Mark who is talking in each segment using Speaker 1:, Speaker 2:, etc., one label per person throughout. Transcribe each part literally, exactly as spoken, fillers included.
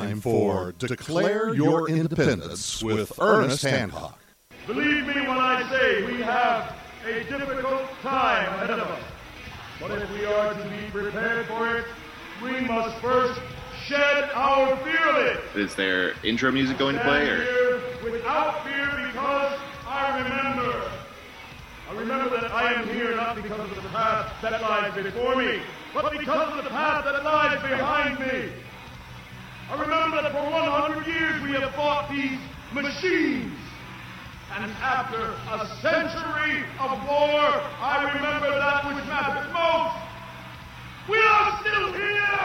Speaker 1: time for Declare Your Independence with Ernest Hancock.
Speaker 2: Believe me when I say we have a difficult time ahead of us. But if we are to be prepared for it, we must first shed our fear of it.
Speaker 3: Is there intro music going to play? Or?
Speaker 2: Here without fear because I remember. I remember that I am here not because of the path that lies before me, but because of the path that lies behind me. I remember that for one hundred years we have fought these machines. And after a century of war, I remember that which matters most. We are still here!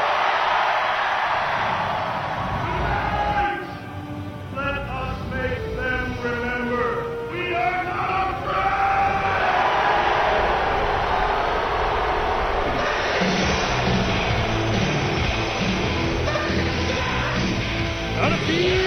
Speaker 2: Tonight, let us make them remember we are not afraid! Not a fear!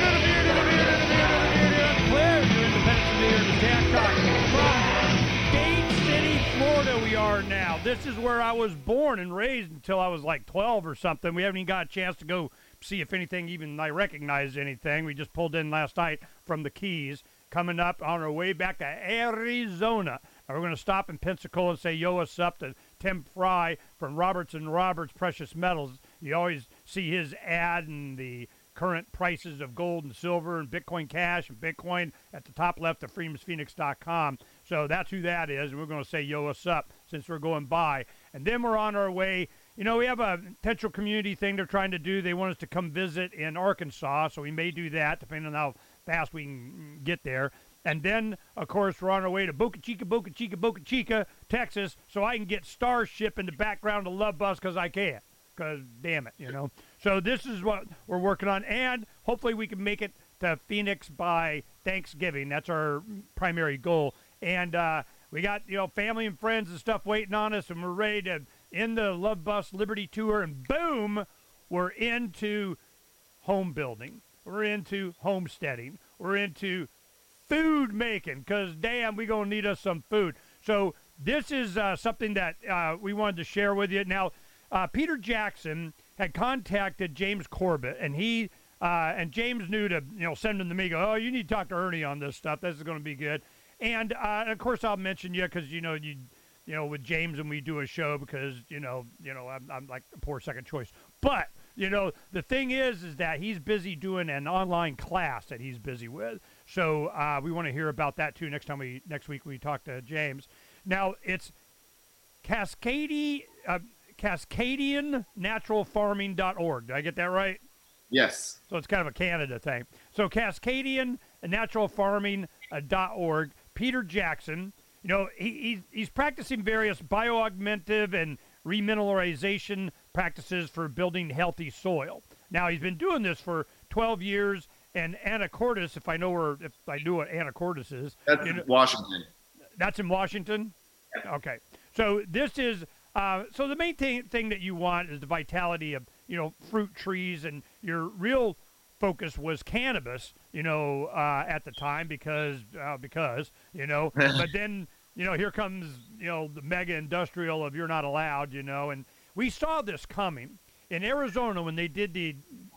Speaker 4: Now, this is where I was born and raised until I was like twelve or something. We haven't even got a chance to go see if anything, even I recognized anything. We just pulled in last night from the Keys, coming up on our way back to Arizona. And we're going to stop in Pensacola and say, yo, what's up to Tim Fry from Roberts and Roberts Precious Metals. You always see his ad and the current prices of gold and silver and Bitcoin Cash and Bitcoin at the top left of freedoms phoenix dot com. So that's who that is, and we're going to say, yo, what's up, since we're going by. And then we're on our way. You know, we have a potential community thing they're trying to do. They want us to come visit in Arkansas, so we may do that, depending on how fast we can get there. And then, of course, we're on our way to Boca Chica, Boca Chica, Boca Chica, Texas, so I can get Starship in the background of Love Bus because I can. Because, damn it, you know. So this is what we're working on, and hopefully we can make it to Phoenix by Thanksgiving. That's our primary goal. And uh, we got, you know, family and friends and stuff waiting on us, and we're ready to end the Love Bus Liberty Tour, and boom, we're into home building. We're into homesteading. We're into food making, because, damn, we're going to need us some food. So this is uh, something that uh, we wanted to share with you. Now, uh, Peter Jackson had contacted James Corbett, and he uh, and James knew to, you know, send him to me, go, oh, you need to talk to Ernie on this stuff. This is going to be good. And, uh, of course, I'll mention you because, you know, you you know, with James and we do a show because, you know, you know, I'm, I'm like a poor second choice. But, you know, the thing is, is that he's busy doing an online class that he's busy with. So uh, we want to hear about that, too, next time we, next week we talk to James. Now, it's Cascadi, uh, Cascadian Natural Farming dot org. Did I get that right?
Speaker 3: Yes.
Speaker 4: So it's kind of a Canada thing. So Cascadian Natural Farming dot org. Peter Jackson, you know, he, he's, he's practicing various bioaugmentative and remineralization practices for building healthy soil. Now, he's been doing this for twelve years, and Anacortes, if I know where, if I knew what Anacortes is.
Speaker 3: That's
Speaker 4: you know,
Speaker 3: Washington.
Speaker 4: That's in Washington?
Speaker 3: Yeah.
Speaker 4: Okay. So this is, uh, so the main thing, thing that you want is the vitality of, you know, fruit trees, and your real focus was cannabis, you know, uh, at the time because, uh, because, you know, but then, you know, here comes, you know, the mega industrial of you're not allowed, you know, and we saw this coming in Arizona when they did the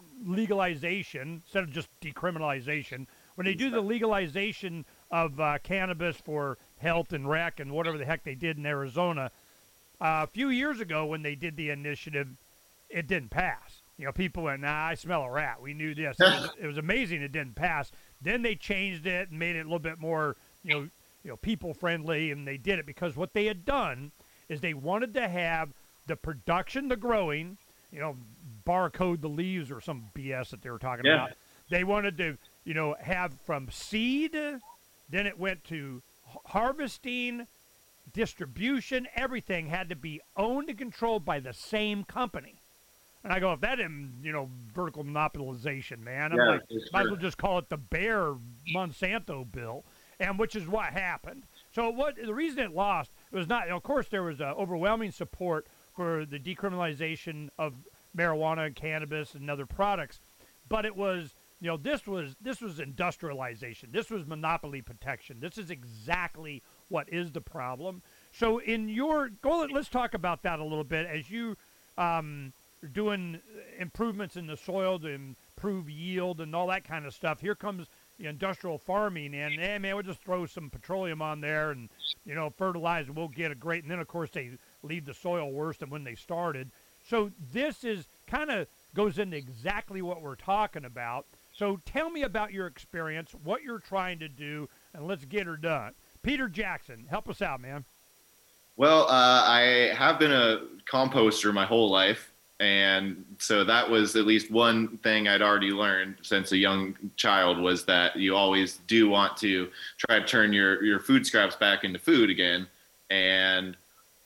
Speaker 4: legalization instead of just decriminalization, when they do the legalization of uh, cannabis for health and rec and whatever the heck they did in Arizona. Uh, a few years ago when they did the initiative, it didn't pass. You know, people went, nah, I smell a rat. We knew this. It was, it was amazing it didn't pass. Then they changed it and made it a little bit more, you know, you know, people-friendly, and they did it because what they had done is they wanted to have the production, the growing, you know, barcode the leaves or some B S that they were talking
Speaker 3: yeah.
Speaker 4: about. They wanted to, you know, have from seed, then it went to harvesting, distribution, everything had to be owned and controlled by the same company. And I go, if that isn't, you know, vertical monopolization, man, I'm
Speaker 3: yeah,
Speaker 4: like, might as well just call it the Bayer Monsanto bill, and which is what happened. So what the reason it lost was not, of course, there was uh, overwhelming support for the decriminalization of marijuana and cannabis and other products, but it was, you know, this was this was industrialization. This was monopoly protection. This is exactly what is the problem. So in your, go, let's talk about that a little bit as you um, doing improvements in the soil to improve yield and all that kind of stuff. Here comes the industrial farming, and hey, man, we'll just throw some petroleum on there and, you know, fertilize, and we'll get a great. And then, of course, they leave the soil worse than when they started. So this is kind of goes into exactly what we're talking about. So tell me about your experience, what you're trying to do, and let's get her done. Peter Jackson, help us out, man.
Speaker 3: Well, uh, I have been a composter my whole life. And so that was at least one thing I'd already learned since a young child, was that you always do want to try to turn your, your food scraps back into food again. And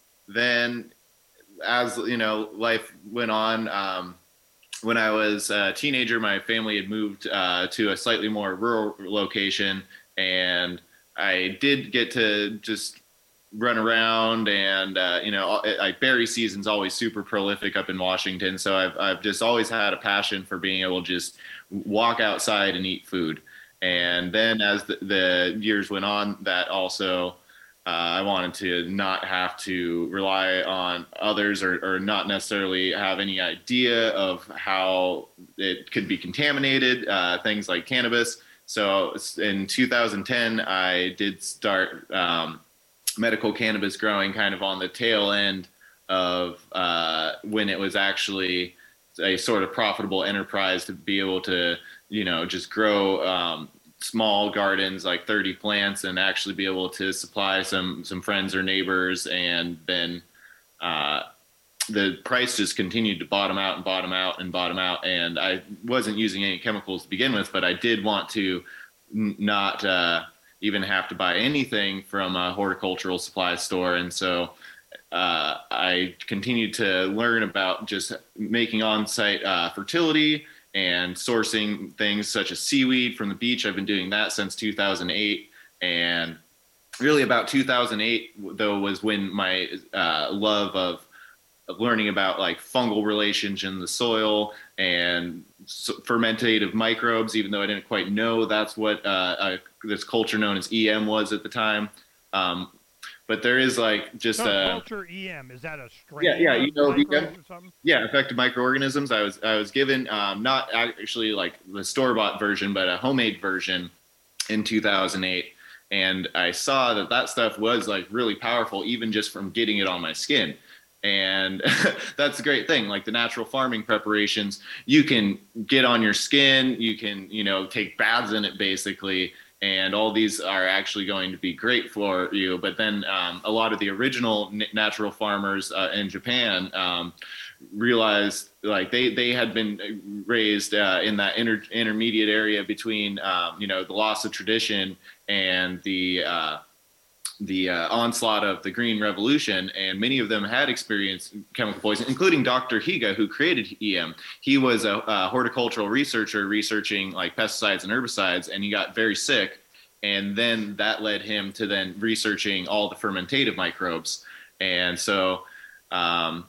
Speaker 3: then as, you know, life went on, um, when I was a teenager, my family had moved uh, to a slightly more rural location, and I did get to just run around, and uh, you know, like berry season's always super prolific up in Washington. So I've I've just always had a passion for being able to just walk outside and eat food. And then as the, the years went on, that also uh, I wanted to not have to rely on others, or, or not necessarily have any idea of how it could be contaminated, uh, things like cannabis. So in two thousand ten, I did start um, medical cannabis growing, kind of on the tail end of uh, when it was actually a sort of profitable enterprise to be able to, you know, just grow um, small gardens, like thirty plants, and actually be able to supply some, some friends or neighbors. And then uh, the price just continued to bottom out and bottom out and bottom out. And I wasn't using any chemicals to begin with, but I did want to n- not, uh, even have to buy anything from a horticultural supply store. And so uh, I continued to learn about just making on-site uh, fertility and sourcing things such as seaweed from the beach. I've been doing that since two thousand eight. And really about two thousand eight, though, was when my uh, love of, of learning about like fungal relations in the soil and fermentative microbes, even though I didn't quite know that's what uh, I, this culture known as E M was at the time. Um, but there is like just
Speaker 4: so
Speaker 3: a
Speaker 4: culture E M. Is that a strain?
Speaker 3: Yeah, yeah, you know,
Speaker 4: E M
Speaker 3: yeah,
Speaker 4: or something?
Speaker 3: yeah, effective microorganisms. I was I was given um, not actually like the store-bought version, but a homemade version in two thousand eight, and I saw that that stuff was like really powerful, even just from getting it on my skin. And that's the great thing. Like the natural farming preparations, you can get on your skin, you can, you know, take baths in it basically. And all these are actually going to be great for you. But then um, a lot of the original natural farmers uh, in Japan um, realized like they, they had been raised uh, in that inter- intermediate area between, um, you know, the loss of tradition and the, uh, the uh, onslaught of the Green Revolution, and many of them had experienced chemical poisoning, including Doctor Higa, who created E M. He was a, a horticultural researcher researching like pesticides and herbicides, and he got very sick. And then that led him to then researching all the fermentative microbes. And so, um,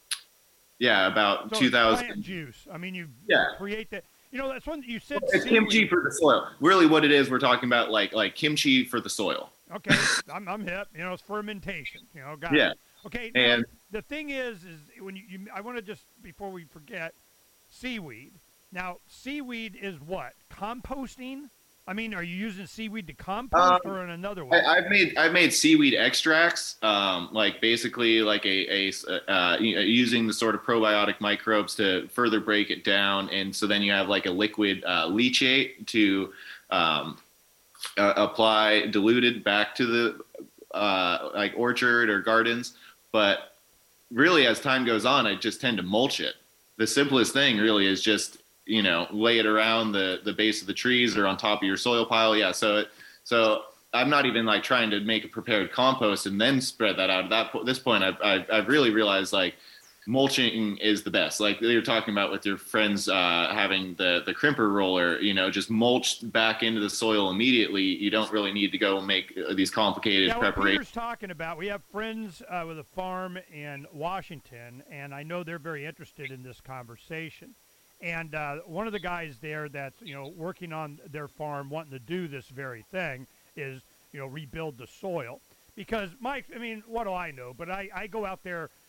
Speaker 3: yeah, about
Speaker 4: so
Speaker 3: two thousand.
Speaker 4: Plant juice. I mean, you
Speaker 3: Yeah.
Speaker 4: create that. You know, that's one you said.
Speaker 3: It's kimchi for the soil. Really, what it is, we're talking about like like kimchi for the soil.
Speaker 4: Okay, I'm, I'm hip. You know, it's fermentation. You know, got
Speaker 3: Yeah.
Speaker 4: it. Okay, now,
Speaker 3: And
Speaker 4: the thing is, is when you, you I want to just, before we forget, seaweed. Now, seaweed is what? Composting? I mean, are you using seaweed to compost
Speaker 3: Um,
Speaker 4: or in another way?
Speaker 3: I, I've made I've made seaweed extracts, um, like basically like a, a uh, using the sort of probiotic microbes to further break it down, and so then you have like a liquid uh, leachate to um, uh, apply diluted back to the uh, like orchard or gardens. But really, as time goes on, I just tend to mulch it. The simplest thing really is just, you know, lay it around the, the base of the trees or on top of your soil pile. Yeah. So, it, so I'm not even like trying to make a prepared compost and then spread that out. At that po- this point, I've, I've, I've really realized like mulching is the best. Like you're talking about with your friends uh, having the, the crimper roller, you know, just mulched back into the soil immediately. You don't really need to go make these complicated
Speaker 4: yeah, what
Speaker 3: preparations.
Speaker 4: Peter's talking about, we have friends uh, with a farm in Washington, and I know they're very interested in this conversation. And uh, one of the guys there that's, you know, working on their farm, wanting to do this very thing, is, you know, rebuild the soil. Because, Mike, I mean, what do I know? But I, I go out there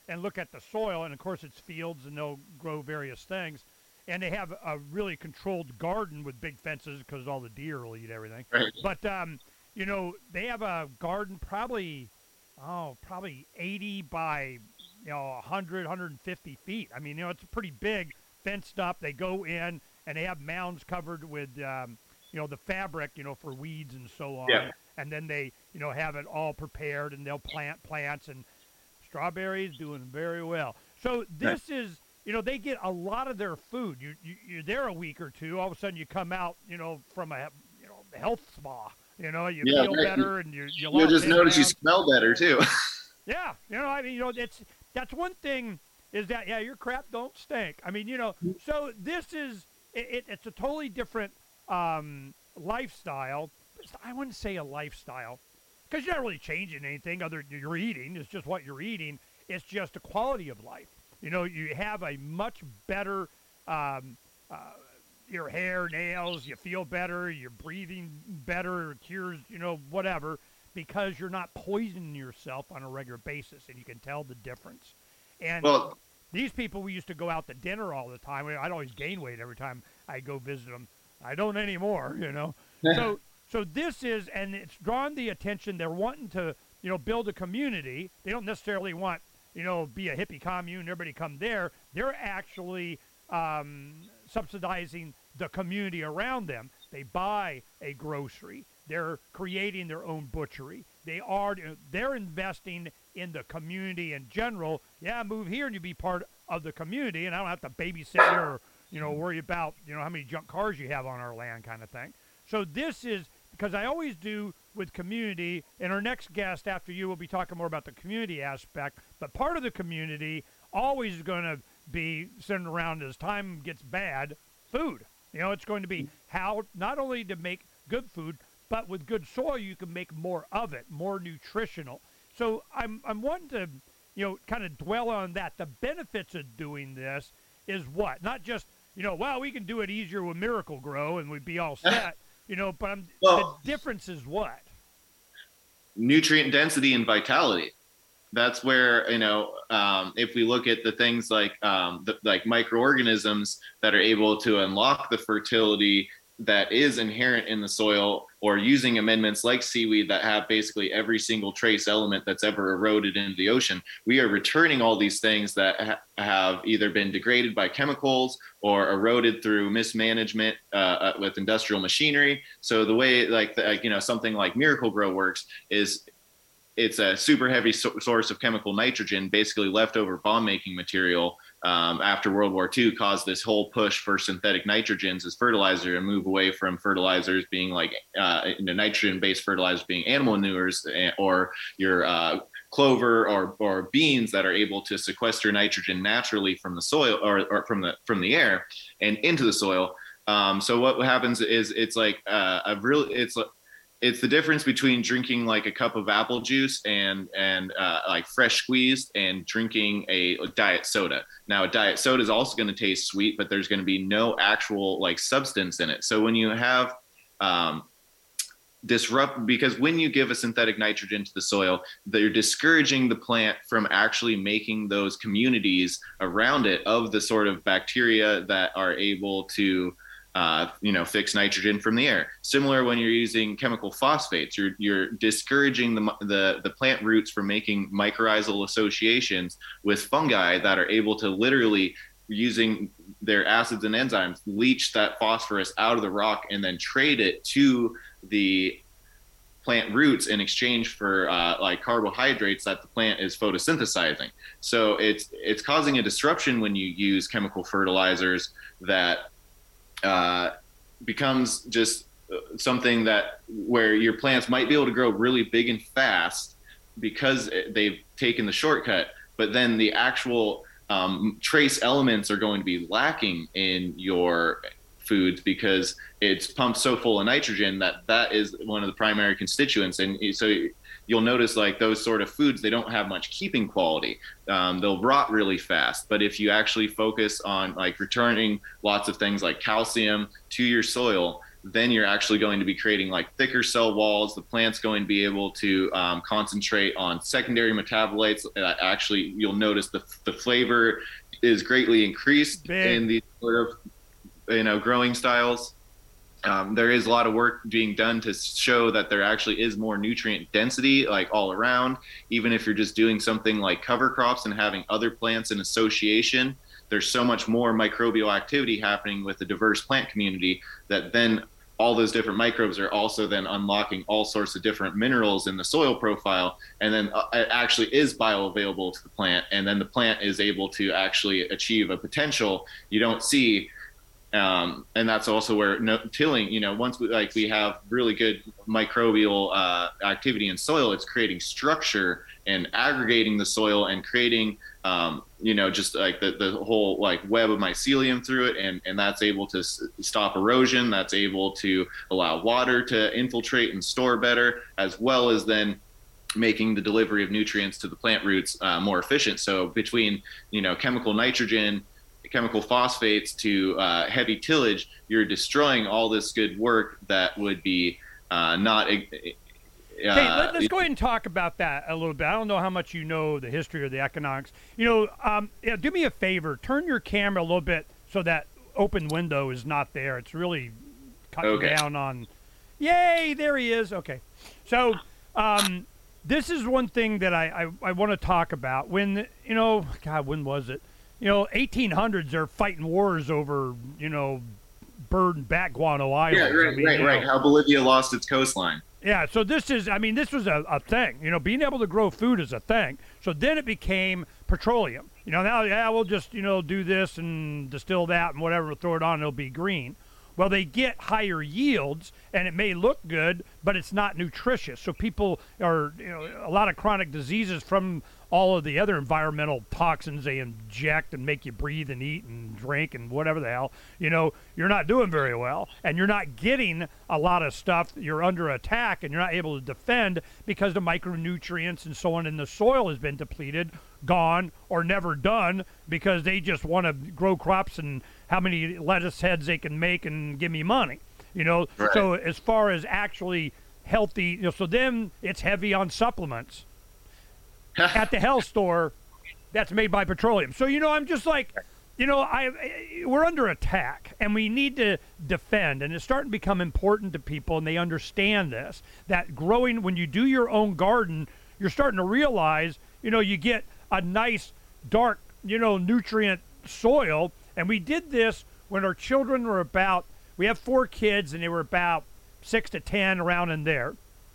Speaker 4: and look at the soil, and of course it's fields, and they'll grow various things. And they have a really controlled garden with big fences because all the deer will eat everything.
Speaker 3: Right.
Speaker 4: But um, you know, they have a garden probably, oh, probably eighty by, you know, one hundred, one hundred fifty feet. I mean, you know, it's pretty big, fenced up. They go in and they have mounds covered with, um, you know, the fabric, you know, for weeds and so on.
Speaker 3: Yeah.
Speaker 4: And then they, you know, have it all prepared, and they'll plant plants, and strawberries doing very well. So this
Speaker 3: Right.
Speaker 4: is. You know, they get a lot of their food. You, you you're there a week or two. All of a sudden, you come out, you know, from a you know health spa. You know, you
Speaker 3: Yeah,
Speaker 4: feel
Speaker 3: right.
Speaker 4: better, and you you
Speaker 3: You'll
Speaker 4: lost
Speaker 3: just
Speaker 4: ten
Speaker 3: notice you
Speaker 4: pounds.
Speaker 3: smell better too.
Speaker 4: Yeah, you know, I mean, you know, that's that's one thing is that yeah, your crap don't stink. I mean, you know, so this is it, it, it's a totally different um, lifestyle. I wouldn't say a lifestyle because you're not really changing anything other than you're eating. It's just what you're eating. It's just a quality of life. You know, you have a much better, um, uh, your hair, nails, you feel better, you're breathing better, cures, you know, whatever, because you're not poisoning yourself on a regular basis, and you can tell the difference. And
Speaker 3: Well,
Speaker 4: these people, we used to go out to dinner all the time. I'd always gain weight every time I go visit them. I don't anymore, you know. so, so this is, and it's drawn the attention. They're wanting to, you know, build a community. They don't necessarily want, you know, be a hippie commune, everybody come there. They're actually um, subsidizing the community around them. They buy a grocery. They're creating their own butchery. They are, they're investing in the community in general. Yeah, move here and you be part of the community, and I don't have to babysit you or, you know, worry about, you know, how many junk cars you have on our land kind of thing. So this is, because I always do with community, and our next guest after you will be talking more about the community aspect, but part of the community always is going to be centered around, as time gets bad, food. You know, it's going to be how not only to make good food, but with good soil you can make more of it, more nutritional. So I'm I'm wanting to, you know, kind of dwell on that. The benefits of doing this is what? Not just, you know, well, we can do it easier with Miracle Grow and we'd be all set. You know, but I'm,
Speaker 3: Well,
Speaker 4: the difference is what?
Speaker 3: Nutrient density and vitality. That's where, you know, um, if we look at the things like um, the, like microorganisms that are able to unlock the fertility that is inherent in the soil, or using amendments like seaweed that have basically every single trace element that's ever eroded into the ocean, we are returning all these things that ha- have either been degraded by chemicals or eroded through mismanagement uh, with industrial machinery. So the way like, the, like, you know, something like Miracle Grow works is it's a super heavy so- source of chemical nitrogen, basically leftover bomb making material um, after World War Two, caused this whole push for synthetic nitrogens as fertilizer and move away from fertilizers being like uh, you know, nitrogen based fertilizers being animal manures or your uh, clover or, or beans that are able to sequester nitrogen naturally from the soil or, or from the from the air and into the soil. Um, so what happens is it's like uh, a real it's like it's the difference between drinking like a cup of apple juice and and uh, like fresh squeezed and drinking a, a diet soda. Now a diet soda is also going to taste sweet, but there's going to be no actual like substance in it. So when you have um, disrupt, because when you give a synthetic nitrogen to the soil, they're discouraging the plant from actually making those communities around it of the sort of bacteria that are able to Uh, you know, fix nitrogen from the air. Similar when you're using chemical phosphates, you're you're discouraging the the the plant roots from making mycorrhizal associations with fungi that are able to literally, using their acids and enzymes, leach that phosphorus out of the rock and then trade it to the plant roots in exchange for uh, like carbohydrates that the plant is photosynthesizing. So it's it's causing a disruption when you use chemical fertilizers that uh, becomes just something that where your plants might be able to grow really big and fast because they've taken the shortcut, but then the actual um, trace elements are going to be lacking in your foods because it's pumped so full of nitrogen that that is one of the primary constituents. And so you'll notice like those sort of foods, they don't have much keeping quality. Um, they'll rot really fast. But if you actually focus on like returning lots of things like calcium to your soil, then you're actually going to be creating like thicker cell walls. The plant's going to be able to um, concentrate on secondary metabolites. Uh, actually, you'll notice the the flavor is greatly increased
Speaker 4: Big.
Speaker 3: in these sort of, you know, growing styles. Um, there is a lot of work being done to show that there actually is more nutrient density, like all around. Even if you're just doing something like cover crops and having other plants in association, there's so much more microbial activity happening with the diverse plant community that then all those different microbes are also then unlocking all sorts of different minerals in the soil profile. And then uh, it actually is bioavailable to the plant. And then the plant is able to actually achieve a potential you don't see. Um, and that's also where no, tilling, you know, once we like we have really good microbial uh, activity in soil, it's creating structure and aggregating the soil and creating, um, you know, just like the, the whole like web of mycelium through it. And, and that's able to s- stop erosion. That's able to allow water to infiltrate and store better, as well as then making the delivery of nutrients to the plant roots uh, more efficient. So between, you know, chemical nitrogen, chemical phosphates to uh, heavy tillage, you're destroying all this good work that would be uh, not. Uh,
Speaker 4: Okay, let, us go ahead and talk about that a little bit. I don't know how much you know the history or the economics. You know, um, yeah, do me a favor. Turn your camera a little bit so that open window is not there. It's really cutting
Speaker 3: Okay.
Speaker 4: down on. Yay, there he is. Okay, so um, this is one thing that I, I, I want to talk about. When, you know, God, when was it? You know, eighteen hundreds are fighting wars over, you know, bird and bat guano islands.
Speaker 3: Yeah, right,
Speaker 4: I mean,
Speaker 3: right,
Speaker 4: you
Speaker 3: right.
Speaker 4: know.
Speaker 3: How Bolivia lost its coastline.
Speaker 4: Yeah, so this is, I mean, this was a, a thing. You know, being able to grow food is a thing. So then it became petroleum. You know, now, yeah, we'll just, you know, do this and distill that and whatever, throw it on, and it'll be green. Well, they get higher yields, and it may look good, but it's not nutritious. So people are, you know, a lot of chronic diseases from all of the other environmental toxins they inject and make you breathe and eat and drink and whatever the hell, you know, you're not doing very well. And you're not getting a lot of stuff. You're under attack, and you're not able to defend because the micronutrients and so on in the soil has been depleted, gone, or never done because they just want to grow crops and how many lettuce heads they can make and give me money, you know.
Speaker 3: Right.
Speaker 4: So as far as actually healthy, you know, so then it's heavy on supplements at the health store that's made by petroleum. So, you know, I'm just like, you know, I, I we're under attack and we need to defend, and it's starting to become important to people, and they understand this, that growing, when you do your own garden, you're starting to realize, you know, you get a nice dark, you know, nutrient soil. And we did this when our children were about, we have four kids, and they were about six to ten, around in there.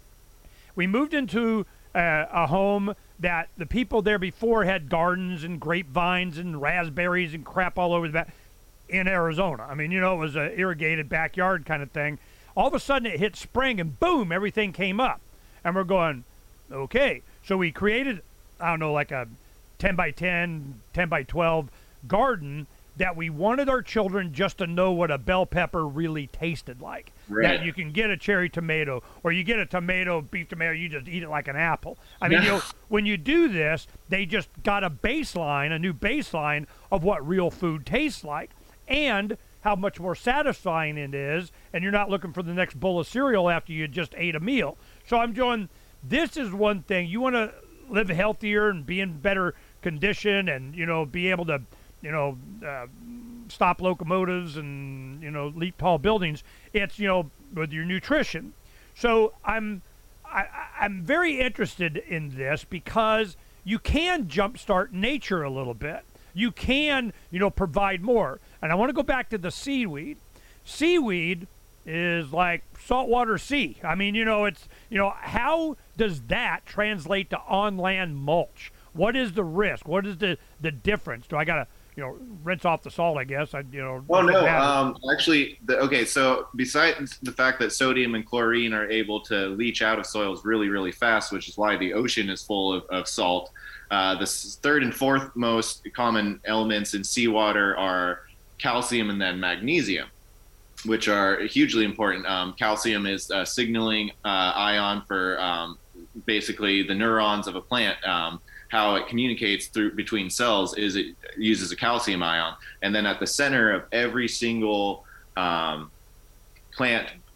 Speaker 4: We moved into uh, a home that the people there before had gardens and grapevines and raspberries and crap all over the back in Arizona. I mean, you know, it was an irrigated backyard kind of thing. All of a sudden it hit spring, and boom, everything came up. And we're going, okay. So we created, I don't know, like a ten by ten, ten by twelve garden that we wanted our children just to know what a bell pepper really tasted like.
Speaker 3: Right.
Speaker 4: That you can get a cherry tomato, or you get a tomato, beef tomato, you just eat it like an apple. I mean, you know, when you do this, they just got a baseline, a new baseline of what real food tastes like and how much more satisfying it is, and you're not looking for the next bowl of cereal after you just ate a meal. So I'm going, this is one thing. You want to live healthier and be in better condition and, you know, be able to, you know, uh, stop locomotives and, you know, leap tall buildings. It's, you know, with your nutrition. So I'm, I, I'm very interested in this because you can jumpstart nature a little bit. You can, you know, provide more. And I want to go back to the seaweed. Seaweed is like saltwater sea. I mean, you know, it's, you know, how does that translate to on-land mulch? What is the risk? What is the, the difference? Do I got to, you know, rinse off the salt, I guess? I, you know.
Speaker 3: Well, no,
Speaker 4: have it.
Speaker 3: um, actually, the, okay, so besides the fact that sodium and chlorine are able to leach out of soils really, really fast, which is why the ocean is full of, of salt, uh, the third and fourth most common elements in seawater are calcium and then magnesium, which are hugely important. Um, calcium is a signaling uh, ion for um, basically the neurons of a plant. Um, how it communicates through between cells is it uses a calcium ion. And then at the center of every single um, plant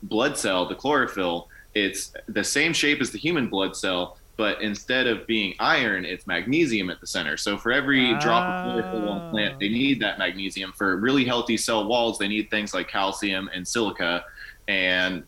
Speaker 3: blood cell, the chlorophyll, it's the same shape as the human blood cell, but instead of being iron, it's magnesium at the center. So for every
Speaker 4: ah.
Speaker 3: drop of chlorophyll on a plant, they need that magnesium. For really healthy cell walls, they need things like calcium and silica. And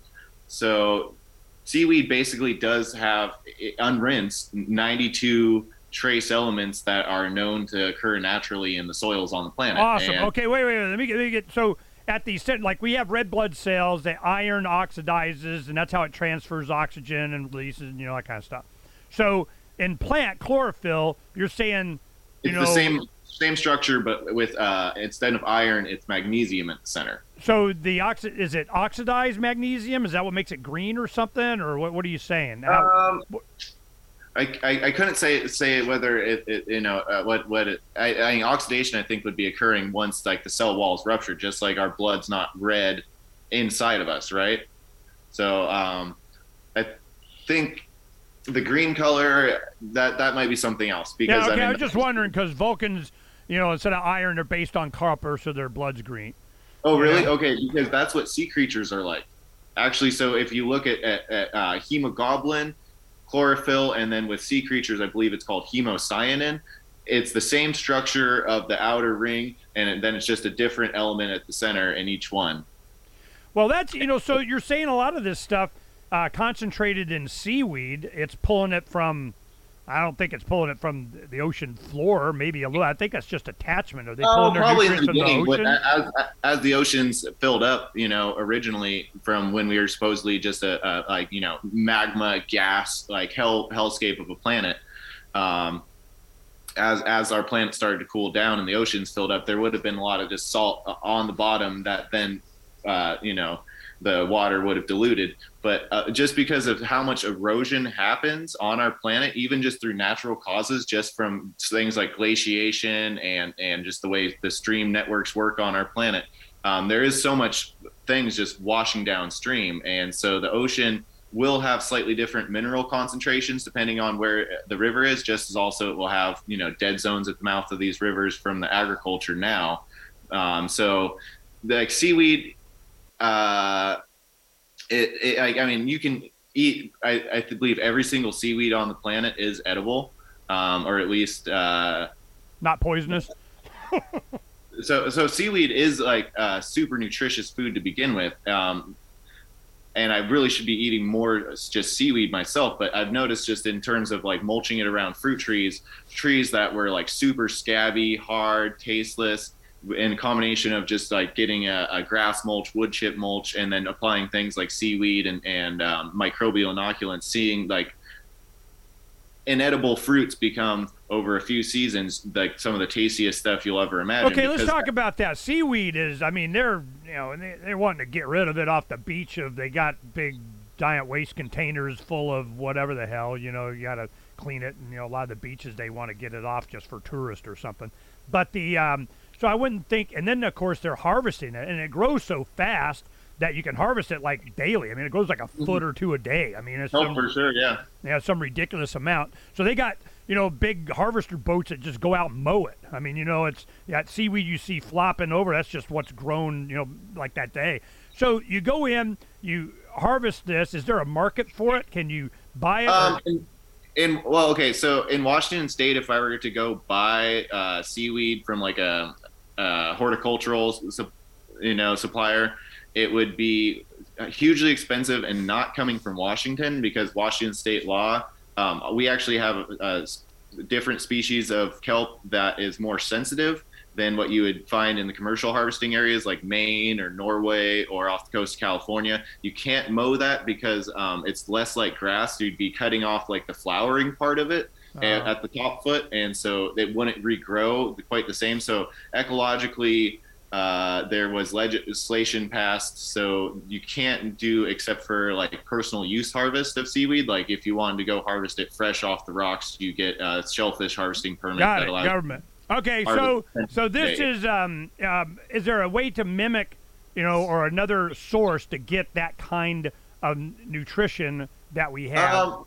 Speaker 3: so seaweed basically does have, unrinsed, ninety-two trace elements that are known to occur naturally in the soils on the planet.
Speaker 4: Awesome.
Speaker 3: And
Speaker 4: okay, wait, wait, wait. Let me get, let me get so at the center, like we have red blood cells, the iron oxidizes, and that's how it transfers oxygen and releases, you know, that kind of stuff. So in plant chlorophyll, you're saying, you
Speaker 3: it's
Speaker 4: know,
Speaker 3: the same same structure, but with uh, instead of iron, it's magnesium at the center.
Speaker 4: So the oxi- is it oxidized magnesium? Is that what makes it green or something, or what? What are you saying? How,
Speaker 3: Um, I, I, I couldn't say say whether it, it you know uh, what what it, I, I mean, oxidation I think would be occurring once like the cell walls rupture, just like our blood's not red inside of us, right? So um, I think the green color that that might be something else because
Speaker 4: yeah, okay.
Speaker 3: I, mean,
Speaker 4: I was just wondering because Vulcans, you know, instead of iron, they're based on copper, so their blood's green.
Speaker 3: Oh really?
Speaker 4: Yeah.
Speaker 3: Okay, because that's what sea creatures are like. Actually, so if you look at, at, at uh, hemoglobin, chlorophyll, and then with sea creatures, I believe it's called hemocyanin. It's the same structure of the outer ring, and then it's just a different element at the center in each one.
Speaker 4: Well, that's, you know, so you're saying a lot of this stuff uh, concentrated in seaweed. It's pulling it from, I don't think it's pulling it from the ocean floor, maybe a little. I think that's just attachment. Are they pulling
Speaker 3: Oh,
Speaker 4: their
Speaker 3: probably in
Speaker 4: nutrients
Speaker 3: the
Speaker 4: from the
Speaker 3: beginning,
Speaker 4: ocean?
Speaker 3: but as, as the oceans filled up, you know, originally from when we were supposedly just a, a like, you know, magma gas, like hell hellscape of a planet, um, as as our planet started to cool down and the oceans filled up, there would have been a lot of just salt on the bottom that then, uh, you know, the water would have diluted. But uh, just because of how much erosion happens on our planet, even just through natural causes, just from things like glaciation and, and just the way the stream networks work on our planet, um, there is so much things just washing downstream. And so the ocean will have slightly different mineral concentrations depending on where the river is, just as also it will have, you know, dead zones at the mouth of these rivers from the agriculture now. Um, so like seaweed, uh, it, it I, I mean, you can eat, I, I believe every single seaweed on the planet is edible, um, or at least, uh,
Speaker 4: Not poisonous?
Speaker 3: so, so seaweed is like uh super nutritious food to begin with. Um, and I really should be eating more just seaweed myself, but I've noticed just in terms of like mulching it around fruit trees, trees that were like super scabby, hard, tasteless, in combination of just like getting a, a grass mulch, wood chip mulch, and then applying things like seaweed and, and um, microbial inoculants, seeing like inedible fruits become over a few seasons like some of the tastiest stuff you'll ever imagine.
Speaker 4: Okay, let's talk about that. Seaweed is, I mean, they're, you know, they, they're wanting to get rid of it off the beach. Of They got big giant waste containers full of whatever the hell, you know, you got to clean it. And, you know, a lot of the beaches, they want to get it off just for tourists or something. But the, um, so I wouldn't think, and then of course they're harvesting it, and it grows so fast that you can harvest it like daily. I mean, it goes like a foot or two a day. I mean, it's
Speaker 3: Oh,
Speaker 4: some,
Speaker 3: for sure, yeah.
Speaker 4: yeah, some ridiculous amount. So they got, you know, big harvester boats that just go out and mow it. I mean, you know, it's that seaweed you see flopping over. That's just what's grown, you know, like that day. So you go in, you harvest this. Is there a market for it? Can you buy it?
Speaker 3: Um,
Speaker 4: or-
Speaker 3: in, in well, okay, so in Washington State, if I were to go buy uh, seaweed from like a, a horticultural, sup- you know, supplier, it would be hugely expensive and not coming from Washington because Washington State law. Um, we actually have a, a different species of kelp that is more sensitive than what you would find in the commercial harvesting areas like Maine or Norway or off the coast of California. You can't mow that because um, it's less like grass. You'd be cutting off like the flowering part of it uh, at the top foot, and so it wouldn't regrow quite the same. So ecologically, uh, there was legislation passed, so you can't do except for like personal use harvest of seaweed. Like if you wanted to go harvest it fresh off the rocks, you get a shellfish harvesting permit.
Speaker 4: Got
Speaker 3: that
Speaker 4: it,
Speaker 3: allows
Speaker 4: government. Okay,
Speaker 3: harvest
Speaker 4: so so this
Speaker 3: day.
Speaker 4: is um, um, is there a way to mimic, you know, or another source to get that kind of nutrition that we have?
Speaker 3: Um,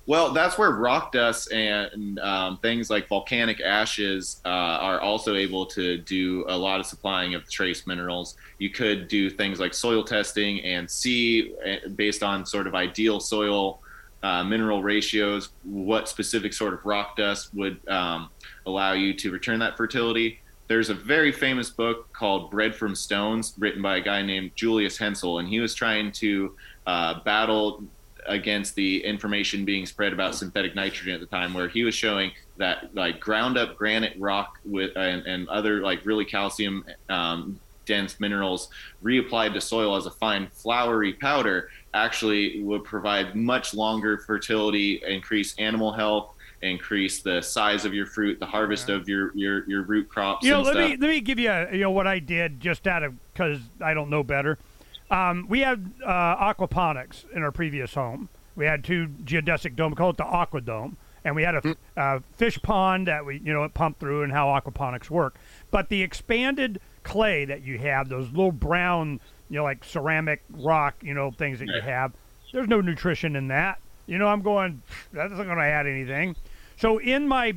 Speaker 3: Well, that's where rock dust and um, things like volcanic ashes uh, are also able to do a lot of supplying of trace minerals. You could do things like soil testing and see, based on sort of ideal soil uh, mineral ratios, what specific sort of rock dust would um, allow you to return that fertility. There's a very famous book called Bread from Stones, written by a guy named Julius Hensel, and he was trying to uh, battle against the information being spread about synthetic nitrogen at the time, where he was showing that like ground up granite rock with and, and other like really calcium um, dense minerals reapplied to soil as a fine floury powder actually would provide much longer fertility, increase animal health, increase the size of your fruit, the harvest yeah. of your, your, your root crops.
Speaker 4: You know,
Speaker 3: and
Speaker 4: let
Speaker 3: stuff.
Speaker 4: me let me give you a, you know what I did just out of because I don't know better. Um, we had uh, aquaponics in our previous home. We had two geodesic domes. We call it the aquadome, and we had a uh, fish pond that we, you know, it pumped through, and how aquaponics work. But the expanded clay that you have, those little brown, you know, like ceramic rock, you know, things that you have, there's no nutrition in that. You know, I'm going, that isn't going to add anything. So in my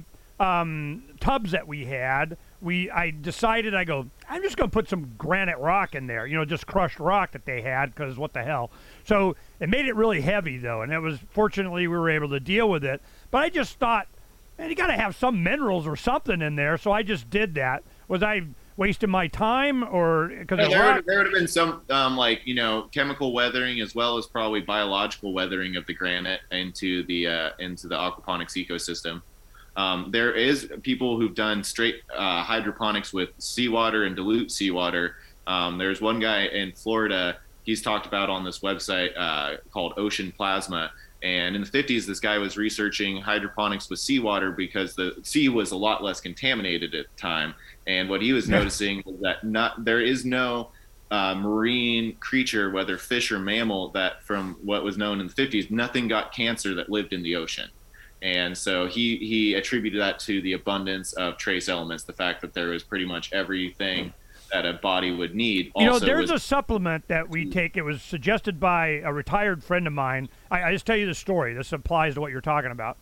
Speaker 4: um, tubs that we had, we I decided, I go, I'm just going to put some granite rock in there, you know, just crushed rock that they had, because what the hell. So it made it really heavy, though, and it was, fortunately, we were able to deal with it. But I just thought, man, you got to have some minerals or something in there, so I just did that. Was I wasting my time, or because
Speaker 3: yeah, there, would, there would have been some, um, like, you know, chemical weathering as well as probably biological weathering of the granite into the uh, into the aquaponics ecosystem. Um, there is people who've done straight uh, hydroponics with seawater and dilute seawater. Um, there's one guy in Florida, he's talked about on this website uh, called Ocean Plasma. And in the fifties, this guy was researching hydroponics with seawater because the sea was a lot less contaminated at the time. And what he was yeah. noticing was that not there is no uh, marine creature, whether fish or mammal, that from what was known in the fifties, nothing got cancer that lived in the ocean. And so he, he attributed that to the abundance of trace elements, the fact that there was pretty much everything that a body would need.
Speaker 4: You know,
Speaker 3: also
Speaker 4: there's
Speaker 3: was-
Speaker 4: a supplement that we take. It was suggested by a retired friend of mine. I, I just tell you the story. This applies to what you're talking about.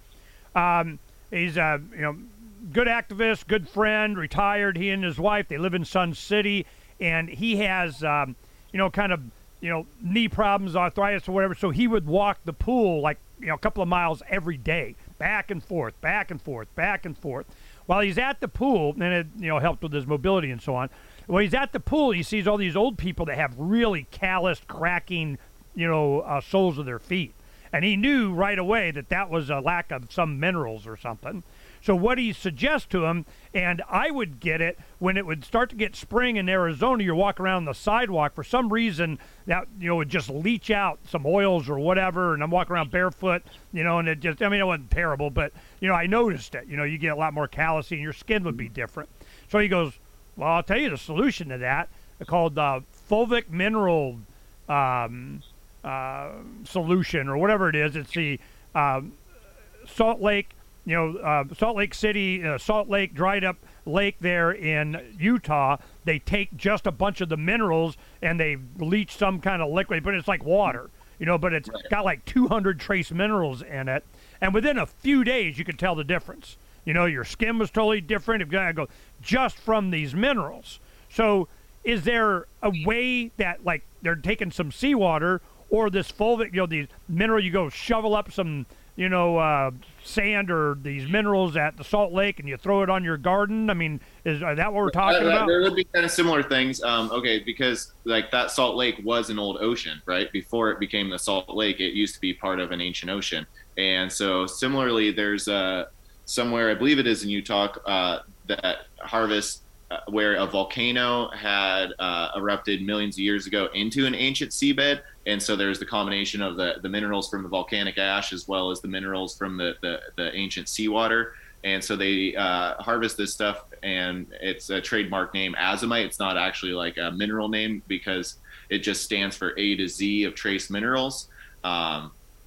Speaker 4: Um, he's a you know good activist, good friend, retired. He and his wife, they live in Sun City, and he has um, you know kind of you know knee problems, arthritis or whatever. So he would walk the pool like you know a couple of miles every day, back and forth, back and forth, back and forth. While he's at the pool, and it you know helped with his mobility and so on. When he's at the pool, he sees all these old people that have really calloused, cracking, you know, uh, soles of their feet. And he knew right away that that was a lack of some minerals or something. So what he suggests to him, and I would get it when it would start to get spring in Arizona, you're walking around the sidewalk, for some reason that, you know, would just leach out some oils or whatever, and I'm walking around barefoot, you know, and it just, I mean, it wasn't terrible, but, you know, I noticed it. You know, you get a lot more callousy and your skin would be different. So he goes, well, I'll tell you the solution to that, called uh, fulvic mineral um, uh, solution or whatever it is. It's the um, Salt Lake, you know, uh, Salt Lake City, uh, Salt Lake, dried up lake there in Utah. They take just a bunch of the minerals and they leach some kind of liquid, but it's like water, you know, but it's got like two hundred trace minerals in it. And within a few days, you could tell the difference. You know, your skin was totally different. If I go just from these minerals. So, is there a way that like they're taking some seawater or this fulvic, you know, these mineral? You go shovel up some, you know, uh, sand or these minerals at the Salt Lake, and you throw it on your garden. I mean, is are that what we're talking
Speaker 3: uh,
Speaker 4: about?
Speaker 3: There would be kind of similar things. Um, okay, because like that Salt Lake was an old ocean, right? Before it became the Salt Lake, it used to be part of an ancient ocean, and so similarly, there's a somewhere, I believe it is in Utah, uh, that harvest uh, where a volcano had uh, erupted millions of years ago into an ancient seabed. And so there's the combination of the, the minerals from the volcanic ash as well as the minerals from the, the, the ancient seawater. And so they uh, harvest this stuff, and it's a trademark name, azomite. It's not actually like a mineral name because it just stands for A to Z of trace minerals. Um,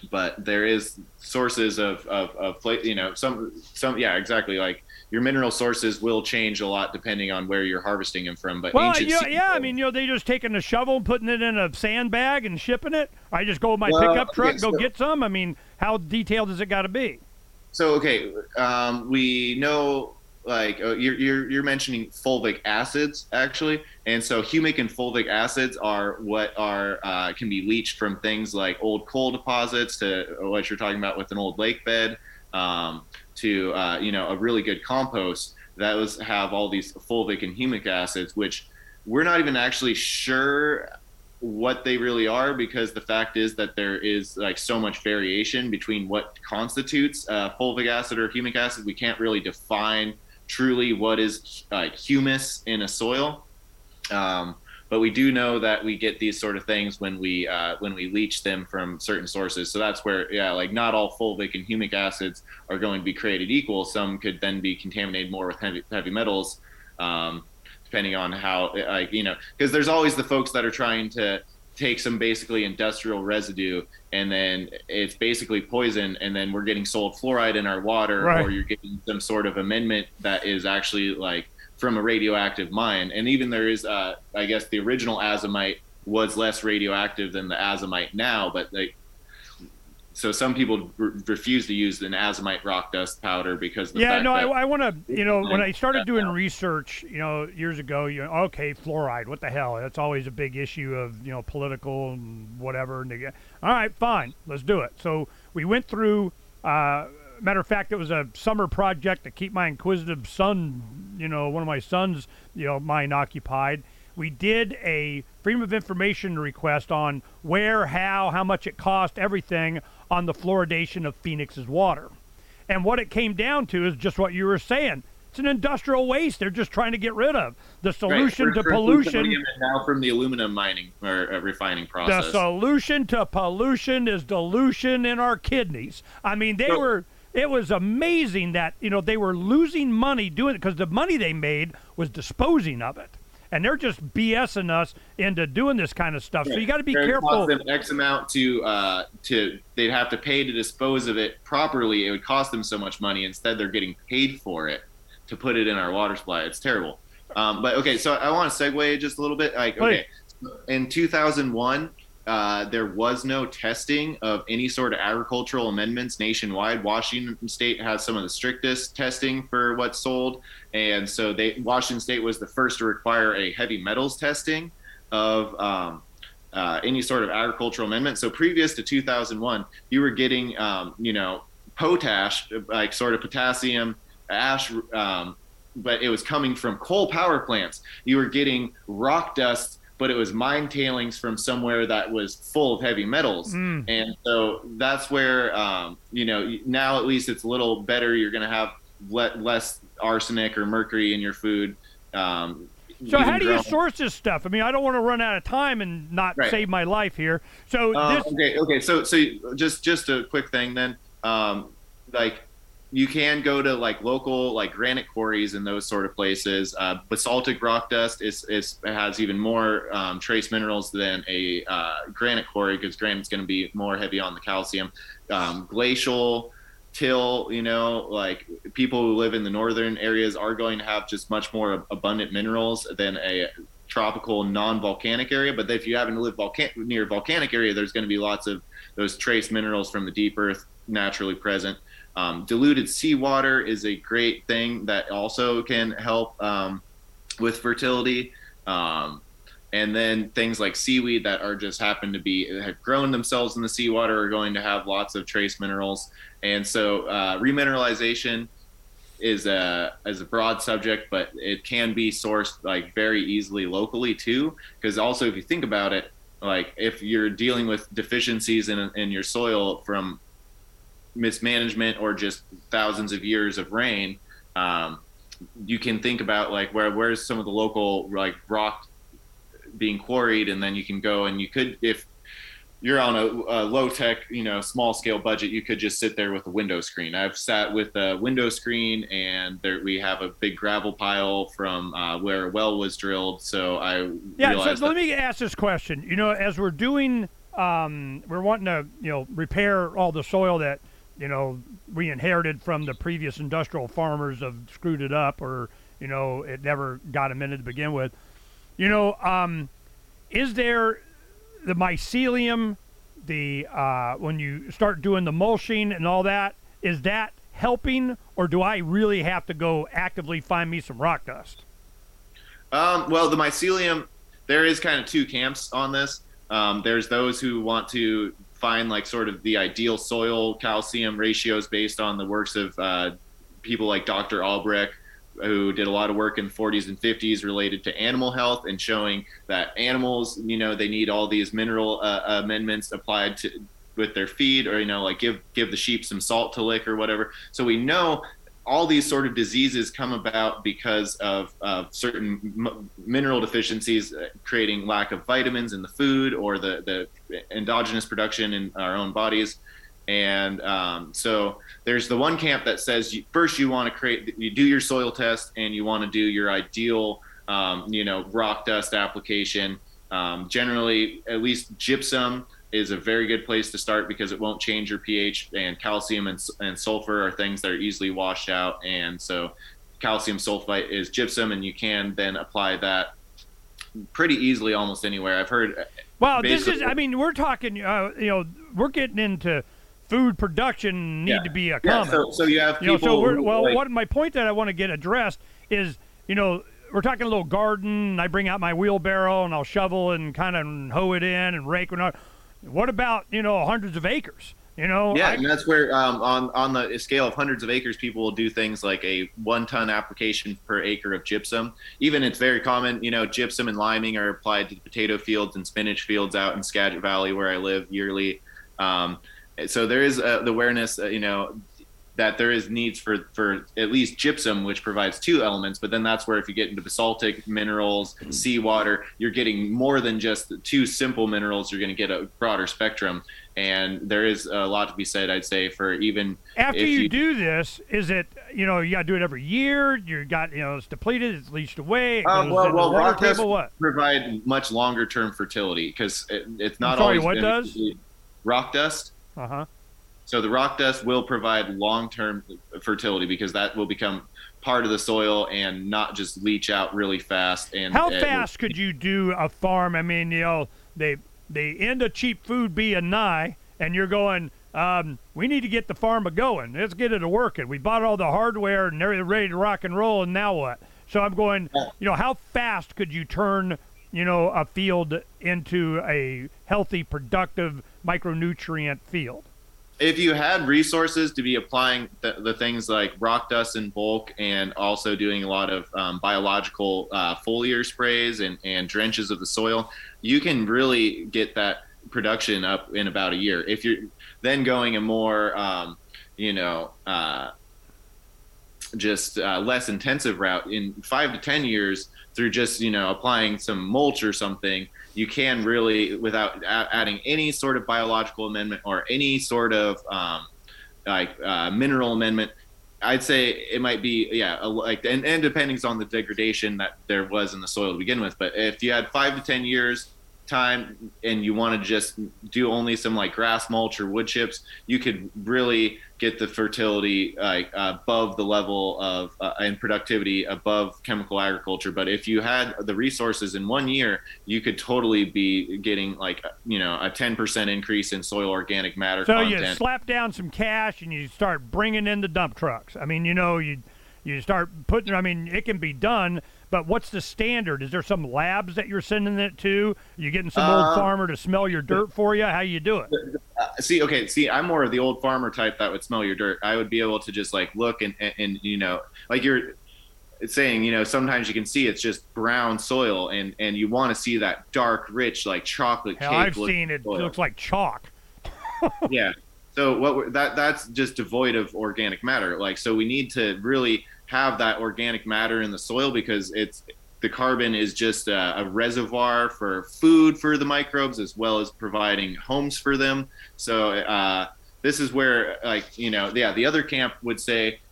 Speaker 3: but there is sources of, of, of pla- you know, some, some, yeah, exactly. Like your mineral sources will change a lot depending on where you're harvesting them from. But
Speaker 4: Well,
Speaker 3: ancient
Speaker 4: yeah,
Speaker 3: sea-
Speaker 4: yeah. I mean, you know, they just taking a shovel and putting it in a sandbag and shipping it. I just go with my
Speaker 3: Well,
Speaker 4: pickup truck,
Speaker 3: okay,
Speaker 4: go
Speaker 3: so-
Speaker 4: get some. I mean, how detailed does it got to be?
Speaker 3: So, okay, um, we know, like, uh, you're, you're, you're mentioning fulvic acids, actually. And so humic and fulvic acids are what are uh, can be leached from things like old coal deposits to what you're talking about with an old lake bed, um, to, uh, you know, a really good compost that was have all these fulvic and humic acids, which we're not even actually sure what they really are, because the fact is that there is like so much variation between what constitutes uh, fulvic acid or humic acid. We can't really define truly what is like humus in a soil, um, but we do know that we get these sort of things when we uh, when we leach them from certain sources. So that's where, yeah, like not all fulvic and humic acids are going to be created equal. Some could then be contaminated more with heavy, heavy metals, um, depending on how, like, you know, because there's always the folks that are trying to take some basically industrial residue and then it's basically poison, and then we're getting sold fluoride in our water,
Speaker 4: Right.
Speaker 3: or you're getting some sort of amendment that is actually like from a radioactive mine. And even there is, uh, I guess the original azomite was less radioactive than the azomite now, but like, so some people re- refuse to use an azomite rock dust powder because of the
Speaker 4: Yeah,
Speaker 3: fact
Speaker 4: no, I,
Speaker 3: that
Speaker 4: I want to, you know, when I started
Speaker 3: Yeah.
Speaker 4: doing research, you know, years ago, you know, okay, fluoride, what the hell? That's always a big issue of, you know, political and whatever. And they get, all right, fine, let's do it. So we went through, uh, matter of fact, it was a summer project to keep my inquisitive son, you know, one of my sons, you know, mind occupied. We did a Freedom of Information request on where, how, how much it cost, everything on the fluoridation of Phoenix's water. And what it came down to is just what you were saying. It's an industrial waste they're just trying to get rid of. The solution
Speaker 3: Right.
Speaker 4: to
Speaker 3: For- for
Speaker 4: pollution,
Speaker 3: plutonium and now from the aluminum mining or uh, refining
Speaker 4: the
Speaker 3: process.
Speaker 4: solution to pollution is dilution in our kidneys. I mean, they
Speaker 3: So-
Speaker 4: were, it was amazing that, you know, they were losing money doing it because the money they made was disposing of it. And they're just BSing us into doing this kind of stuff. So you got to be
Speaker 3: It
Speaker 4: careful.
Speaker 3: cost them X amount to uh, to they'd have to pay to dispose of it properly. It would cost them so much money. Instead, they're getting paid for it to put it in our water supply. It's terrible. Um, but okay, so I want to segue just a little bit. Like, okay, in two thousand one, uh, there was no testing of any sort of agricultural amendments nationwide. Washington State has some of the strictest testing for what's sold. And so they, Washington State was the first to require a heavy metals testing of um, uh, any sort of agricultural amendment. So previous to two thousand one, you were getting, um, you know, potash, like sort of potassium, ash, um, but it was coming from coal power plants. You were getting rock dust, but it was mine tailings from somewhere that was full of heavy metals.
Speaker 4: Mm.
Speaker 3: And so that's where, um, you know, now at least it's a little better. You're going to have le- less arsenic or mercury in your food. Um,
Speaker 4: So
Speaker 3: even
Speaker 4: how do you
Speaker 3: grown-
Speaker 4: source this stuff? I mean, I don't want to run out of time and not
Speaker 3: Right.
Speaker 4: save my life here. So
Speaker 3: Um,
Speaker 4: this,
Speaker 3: okay, okay. So, so just just a quick thing then. Um, like, you can go to like local like granite quarries and those sort of places. Uh, basaltic rock dust is is has even more um, trace minerals than a uh, granite quarry, because granite's going to be more heavy on the calcium. Um, glacial till, you know, like people who live in the northern areas are going to have just much more abundant minerals than a tropical non-volcanic area. But if you happen to live volcan- near a volcanic area, there's going to be lots of those trace minerals from the deep earth naturally present. Um, diluted seawater is a great thing that also can help um, with fertility. Um, and then things like seaweed that are just happen to be have grown themselves in the seawater are going to have lots of trace minerals. And so uh, remineralization is a is a broad subject, but it can be sourced like very easily locally too. Because also, if you think about it, like if you're dealing with deficiencies in in your soil from mismanagement or just thousands of years of rain, um, you can think about like where where's some of the local like rock being quarried, and then you can go and you could, if you're on a, a low tech, you know, small scale budget, you could just sit there with a window screen. I've sat with a window screen, and there we have a big gravel pile from uh, where a well was drilled. So I
Speaker 4: yeah.
Speaker 3: realized
Speaker 4: So
Speaker 3: that,
Speaker 4: let me ask this question. You know, as we're doing um, we're wanting to, you know, repair all the soil that, you know, we inherited from the previous industrial farmers have screwed it up, or, you know, it never got them in to begin with. You know, um, is there the mycelium, the uh, when you start doing the mulching and all that, is that helping, or do I really have to go actively find me some rock dust?
Speaker 3: Um, well, the mycelium, there is kind of two camps on this. Um, there's those who want to find like sort of the ideal soil calcium ratios based on the works of uh, people like Doctor Albrecht, who did a lot of work in the forties and fifties related to animal health and showing that animals, you know, they need all these mineral uh, amendments applied to with their feed, or, you know, like give give the sheep some salt to lick or whatever. So we know all these sort of diseases come about because of uh, certain m- mineral deficiencies, uh, creating lack of vitamins in the food or the, the endogenous production in our own bodies. And um, so there's the one camp that says you, first you want to create, you do your soil test and you want to do your ideal, um, you know, rock dust application. Um, generally, at least gypsum is a very good place to start because it won't change your pH, and calcium and, and sulfur are things that are easily washed out. And so calcium sulfite is gypsum, and you can then apply that pretty easily almost anywhere. I've heard.
Speaker 4: Well, this is, I mean, we're talking, uh, you know, we're getting into food production need
Speaker 3: yeah.
Speaker 4: to be a
Speaker 3: yeah,
Speaker 4: common.
Speaker 3: so, so you have people.
Speaker 4: You know, so we're,
Speaker 3: who,
Speaker 4: well,
Speaker 3: like,
Speaker 4: what my point that I want to get addressed is, you know, we're talking a little garden. I bring out my wheelbarrow and I'll shovel and kind of hoe it in and rake. And what about, you know, hundreds of acres? You know,
Speaker 3: yeah,
Speaker 4: I,
Speaker 3: and that's where um, on on the scale of hundreds of acres, people will do things like a one-ton application per acre of gypsum. Even it's very common, you know, gypsum and liming are applied to the potato fields and spinach fields out in Skagit Valley where I live yearly. Um, so there is uh, the awareness, uh, you know, that there is needs for for at least gypsum, which provides two elements. But then that's where if you get into basaltic minerals, seawater, you're getting more than just two simple minerals. You're going to get a broader spectrum. And there is a lot to be said, I'd say, for even
Speaker 4: after
Speaker 3: if
Speaker 4: you,
Speaker 3: you
Speaker 4: do this, is it, you know, you got to do it every year? You got, you know, it's depleted, it's leached away. It
Speaker 3: Uh,
Speaker 4: goes
Speaker 3: well,
Speaker 4: in the
Speaker 3: well,
Speaker 4: water
Speaker 3: rock dust
Speaker 4: table, what?
Speaker 3: provide much longer term fertility because it, it's not
Speaker 4: I'm sorry,
Speaker 3: always
Speaker 4: what does?
Speaker 3: rock dust.
Speaker 4: Uh huh.
Speaker 3: So the rock dust will provide long term fertility because that will become part of the soil and not just leach out really fast. And
Speaker 4: how
Speaker 3: it
Speaker 4: fast
Speaker 3: will,
Speaker 4: could you do a farm? I mean, you know, they they end of cheap food being nigh, and you're going, um, we need to get the farm a going. Let's get it a working. We bought all the hardware and they're ready to rock and roll, and now what? So I'm going, you know, how fast could you turn, you know, a field into a healthy, productive micronutrient field?
Speaker 3: If you had resources to be applying the, the things like rock dust in bulk and also doing a lot of um, biological uh, foliar sprays and, and drenches of the soil, you can really get that production up in about a year. If you're then going a more, um, you know, uh, just uh, less intensive route, in five to ten years through just, you know, applying some mulch or something, you can really, without a- adding any sort of biological amendment or any sort of um, like uh, mineral amendment, I'd say it might be, yeah, a, like, and, and depending on the degradation that there was in the soil to begin with. But if you had five to ten years time and you want to just do only some like grass mulch or wood chips, you could really get the fertility like uh, above the level of uh, and productivity above chemical agriculture. But if you had the resources in one year, you could totally be getting like, you know, a ten percent increase in soil organic matter
Speaker 4: so
Speaker 3: content.
Speaker 4: You slap down some cash and you start bringing in the dump trucks. I mean, you know, you you start putting, I mean, it can be done, but what's the standard? Is there some labs that you're sending it to? You getting some
Speaker 3: Uh,
Speaker 4: old farmer to smell your dirt for you? How you do it?
Speaker 3: Uh, see, okay, see, I'm more of the old farmer type that would smell your dirt. I would be able to just like look and, and, and you know, like you're saying, you know, sometimes you can see it's just brown soil and, and you want to see that dark, rich, like chocolate
Speaker 4: Hell,
Speaker 3: cake.
Speaker 4: I've
Speaker 3: looking
Speaker 4: seen it.
Speaker 3: soil.
Speaker 4: It looks like chalk.
Speaker 3: Yeah. So what we're, that that's just devoid of organic matter. Like, so we need to really have that organic matter in the soil because it's the carbon is just a, a reservoir for food for the microbes as well as providing homes for them. So uh, this is where, like, you know, yeah, the other camp would say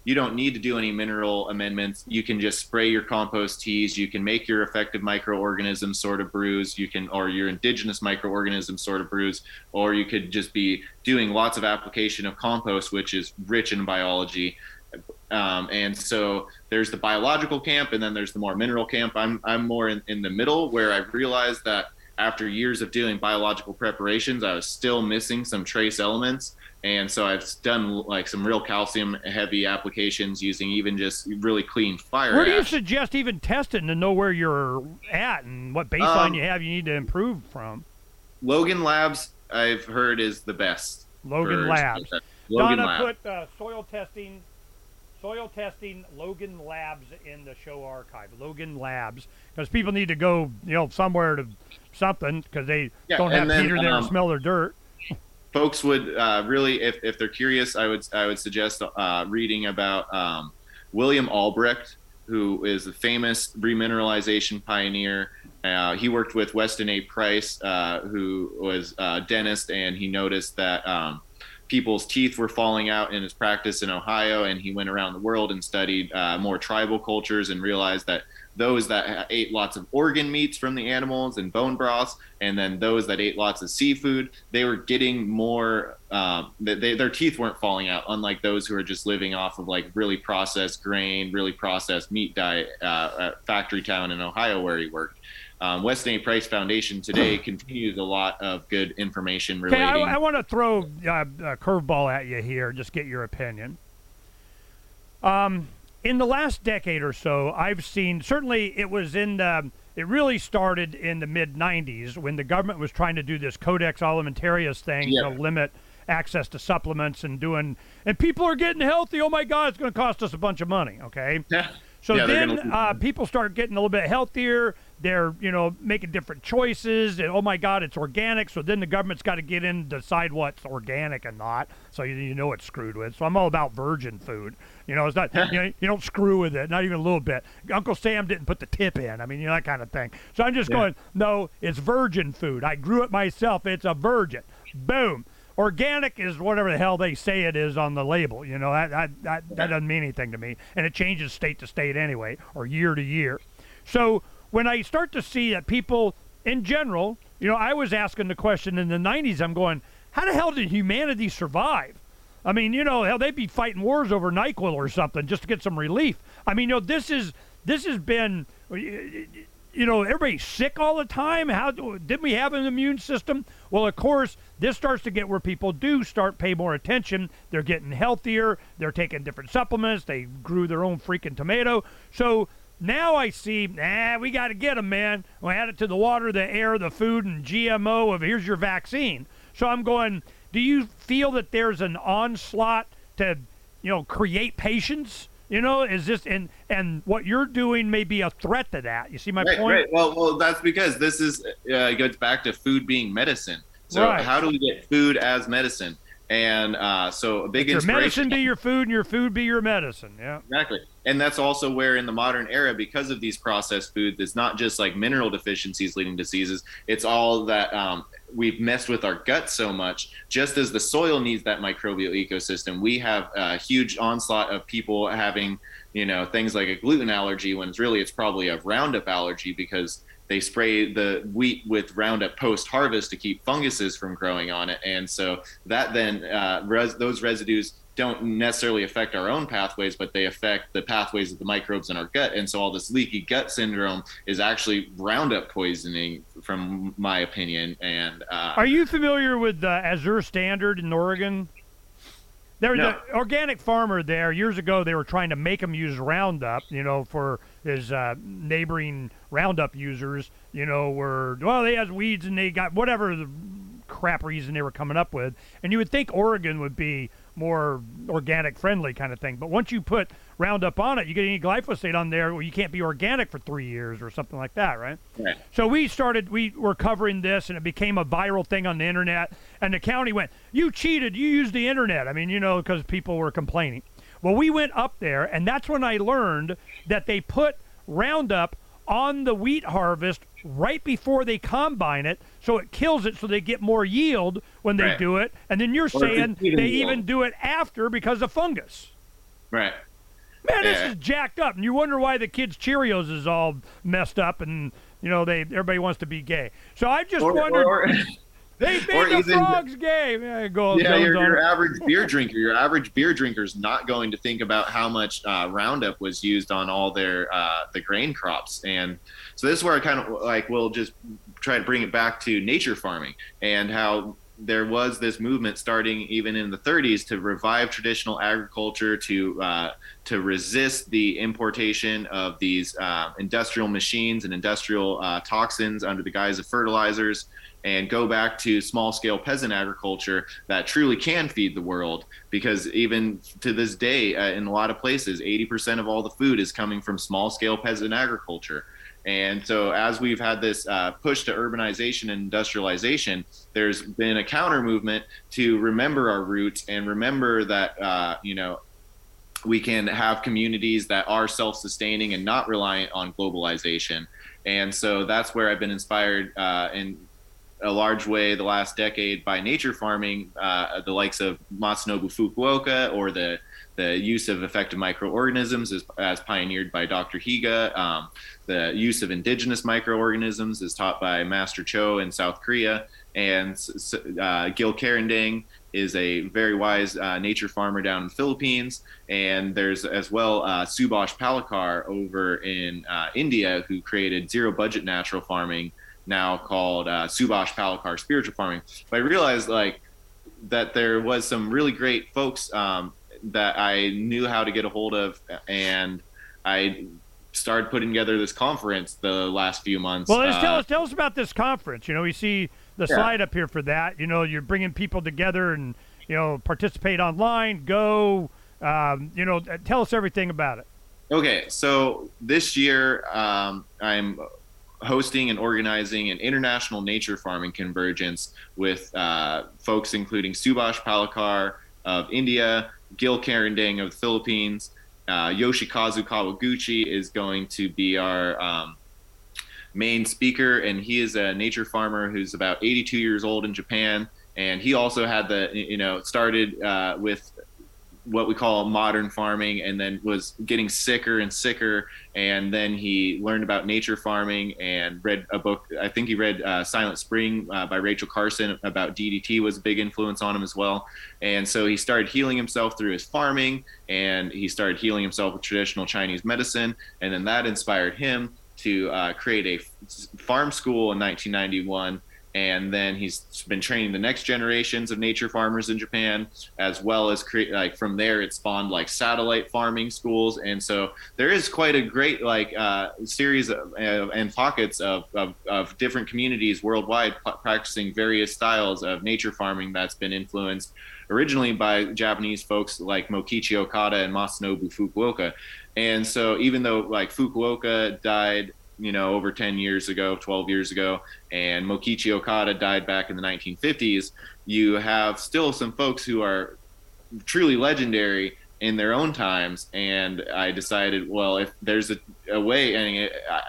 Speaker 3: you don't need to do any mineral amendments. You can just spray your compost teas. You can make your effective microorganism sort of brews. You can, or your indigenous microorganism sort of brews, or you could just be doing lots of application of compost, which is rich in biology. Um, and so there's the biological camp, and then there's the more mineral camp. I'm I'm more in, in the middle, where I realized that after years of doing biological preparations, I was still missing some trace elements. And so I've done like some real calcium heavy applications using even just really clean fire
Speaker 4: Where do you
Speaker 3: ash.
Speaker 4: suggest even testing to know where you're at and what baseline
Speaker 3: Um,
Speaker 4: you have you need to improve from?
Speaker 3: Logan Labs, I've heard, is the best.
Speaker 4: Logan
Speaker 3: for-
Speaker 4: Labs.
Speaker 3: Logan
Speaker 4: Donna
Speaker 3: Labs.
Speaker 4: put uh, soil testing, soil testing, Logan Labs in the show archive. Logan Labs, because people need to go, you know, somewhere to something because they
Speaker 3: Yeah,
Speaker 4: don't have
Speaker 3: and then,
Speaker 4: Peter there
Speaker 3: um,
Speaker 4: to smell their dirt.
Speaker 3: Folks would uh, really, if, if they're curious, I would I would suggest uh, reading about um, William Albrecht, who is a famous remineralization pioneer. Uh, he worked with Weston A. Price, uh, who was a dentist, and he noticed that um, people's teeth were falling out in his practice in Ohio, and he went around the world and studied uh, more tribal cultures and realized that those that ate lots of organ meats from the animals and bone broths, and then those that ate lots of seafood, they were getting more, um, they, their teeth weren't falling out, unlike those who are just living off of like really processed grain, really processed meat diet uh, at Factory Town in Ohio where he worked. Um, Weston A. Price Foundation today continues a lot of good information
Speaker 4: Okay,
Speaker 3: relating.
Speaker 4: I, I want to throw uh, a curveball at you here, just get your opinion. Um, in the last decade or so, I've seen, certainly it was in the, it really started in the mid nineties when the government was trying to do this Codex Alimentarius thing
Speaker 3: Yeah.
Speaker 4: to limit access to supplements and doing, and people are getting healthy. Oh my God, it's going to cost us a bunch of money. Okay.
Speaker 3: Yeah.
Speaker 4: So
Speaker 3: Yeah, they're
Speaker 4: then
Speaker 3: gonna-
Speaker 4: uh, people start getting a little bit healthier. They're, you know, making different choices. And, oh, my God, it's organic. So then the government's got to get in and decide what's organic and not. So you, you know it's screwed with. So I'm all about virgin food. You know, it's not, you know, you don't screw with it, not even a little bit. Uncle Sam didn't put the tip in. I mean, you know, that kind of thing. So I'm just
Speaker 3: Yeah.
Speaker 4: going, no, it's virgin food. I grew it myself. It's a virgin. Boom. Organic is whatever the hell they say it is on the label. You know, that, that, that, that doesn't mean anything to me. And it changes state to state anyway, or year to year. So when I start to see that people in general, you know, I was asking the question in the nineties, I'm going, how the hell did humanity survive? I mean, you know, hell, they'd be fighting wars over NyQuil or something just to get some relief. I mean, you know, this is, this has been, you know, everybody's sick all the time. How didn't we have an immune system? Well, of course, this starts to get where people do start pay more attention. They're getting healthier. They're taking different supplements. They grew their own freaking tomato. So now I see, nah, we got to get them, man. We add it to the water, the air, the food, and G M O of here's your vaccine. So I'm going, do you feel that there's an onslaught to, you know, create patients? You know, is this, and and what you're doing may be a threat to that. You see my
Speaker 3: Right,
Speaker 4: point?
Speaker 3: right. Well, well, that's because this is uh, it goes back to food being medicine. So
Speaker 4: Right.
Speaker 3: how do we get food as medicine? And uh, so a big
Speaker 4: Your
Speaker 3: inspiration.
Speaker 4: medicine be your food, and your food be your medicine. Yeah.
Speaker 3: Exactly. And that's also where in the modern era, because of these processed foods, it's not just like mineral deficiencies leading to diseases. It's all that um, we've messed with our gut so much. Just as the soil needs that microbial ecosystem, we have a huge onslaught of people having, you know, things like a gluten allergy when it's really, it's probably a Roundup allergy because they spray the wheat with Roundup post-harvest to keep funguses from growing on it. And so that then, uh, res- those residues don't necessarily affect our own pathways, but they affect the pathways of the microbes in our gut. And so all this leaky gut syndrome is actually Roundup poisoning, from my opinion. And uh,
Speaker 4: Are you familiar with the Azure Standard in Oregon? There was
Speaker 3: No.
Speaker 4: an organic farmer there years ago. They were trying to make him use Roundup, you know, for his uh, neighboring Roundup users, you know, were, well, they had weeds and they got whatever the crap reason they were coming up with. And you would think Oregon would be more organic friendly kind of thing. But once you put Roundup on it, you get any glyphosate on there, well, you can't be organic for three years or something like that, right?
Speaker 3: Right.
Speaker 4: So we started, we were covering this, and it became a viral thing on the internet. And the county went, you cheated, you used the internet. I mean, you know, because people were complaining. Well, we went up there, and that's when I learned that they put Roundup on the wheat harvest right before they combine it, so it kills it so they get more yield when they
Speaker 3: Right.
Speaker 4: do it. And then you're
Speaker 3: Or
Speaker 4: saying
Speaker 3: even
Speaker 4: they
Speaker 3: yield.
Speaker 4: even do it after because of fungus.
Speaker 3: Right.
Speaker 4: Man, this
Speaker 3: Yeah.
Speaker 4: is jacked up, and you wonder why the kids' Cheerios is all messed up, and you know they everybody wants to be gay. So I just
Speaker 3: Or,
Speaker 4: wondered.
Speaker 3: or,
Speaker 4: They made
Speaker 3: or
Speaker 4: the
Speaker 3: even-
Speaker 4: frogs gay. Yeah, go
Speaker 3: yeah,
Speaker 4: Jones
Speaker 3: your,
Speaker 4: on
Speaker 3: your
Speaker 4: it.
Speaker 3: average beer drinker, your average beer drinker is not going to think about how much uh, Roundup was used on all their uh, the grain crops, and so this is where I kind of like will just try to bring it back to nature farming and how there was this movement starting even in the thirties to revive traditional agriculture, to uh, to resist the importation of these uh, industrial machines and industrial uh, toxins under the guise of fertilizers, and go back to small-scale peasant agriculture that truly can feed the world. Because even to this day, uh, in a lot of places, eighty percent of all the food is coming from small-scale peasant agriculture. And so as we've had this uh, push to urbanization and industrialization, there's been a counter movement to remember our roots and remember that, uh, you know, we can have communities that are self-sustaining and not reliant on globalization. And so that's where I've been inspired uh, in a large way the last decade by nature farming, uh, the likes of Matsunobu Fukuoka, or the the use of effective microorganisms as, as pioneered by Doctor Higa. Um, the use of indigenous microorganisms is taught by Master Cho in South Korea. And uh, Gil Carinding is a very wise uh, nature farmer down in the Philippines. And there's as well uh, Subhash Palekar over in uh, India, who created zero budget natural farming, now called uh, Subhash Palekar Spiritual Farming. But I realized like that there was some really great folks um, that I knew how to get a hold of, and I started putting together this conference the last few months.
Speaker 4: Well, let's tell
Speaker 3: Uh,
Speaker 4: us tell us about this conference. You know, we see the
Speaker 3: Yeah.
Speaker 4: slide up here for that. You know, you're bringing people together and you know participate online. Go. Um, you know, tell us everything about it.
Speaker 3: Okay, so this year um, I'm hosting and organizing an international nature farming convergence with uh, folks including Subhash Palekar of India, Gil Carinding of the Philippines. Uh, Yoshikazu Kawaguchi is going to be our um, main speaker, and he is a nature farmer who's about eighty-two years old in Japan. And he also had the, you know, started uh, with what we call modern farming, and then was getting sicker and sicker. And then he learned about nature farming and read a book. I think he read uh, Silent Spring uh, by Rachel Carson about D D T, was a big influence on him as well. And so he started healing himself through his farming, and he started healing himself with traditional Chinese medicine. And then that inspired him to uh, create a farm school in nineteen ninety-one. And then he's been training the next generations of nature farmers in Japan, as well as create like from there it spawned like satellite farming schools. And so there is quite a great like uh, series of, uh, and pockets of, of, of different communities worldwide p- practicing various styles of nature farming that's been influenced originally by Japanese folks like Mokichi Okada and Masanobu Fukuoka. And so even though like Fukuoka died, you know, over ten years ago, twelve years ago, and Mokichi Okada died back in the nineteen fifties, you have still some folks who are truly legendary in their own times. And I decided, well, if there's a, a way, and I,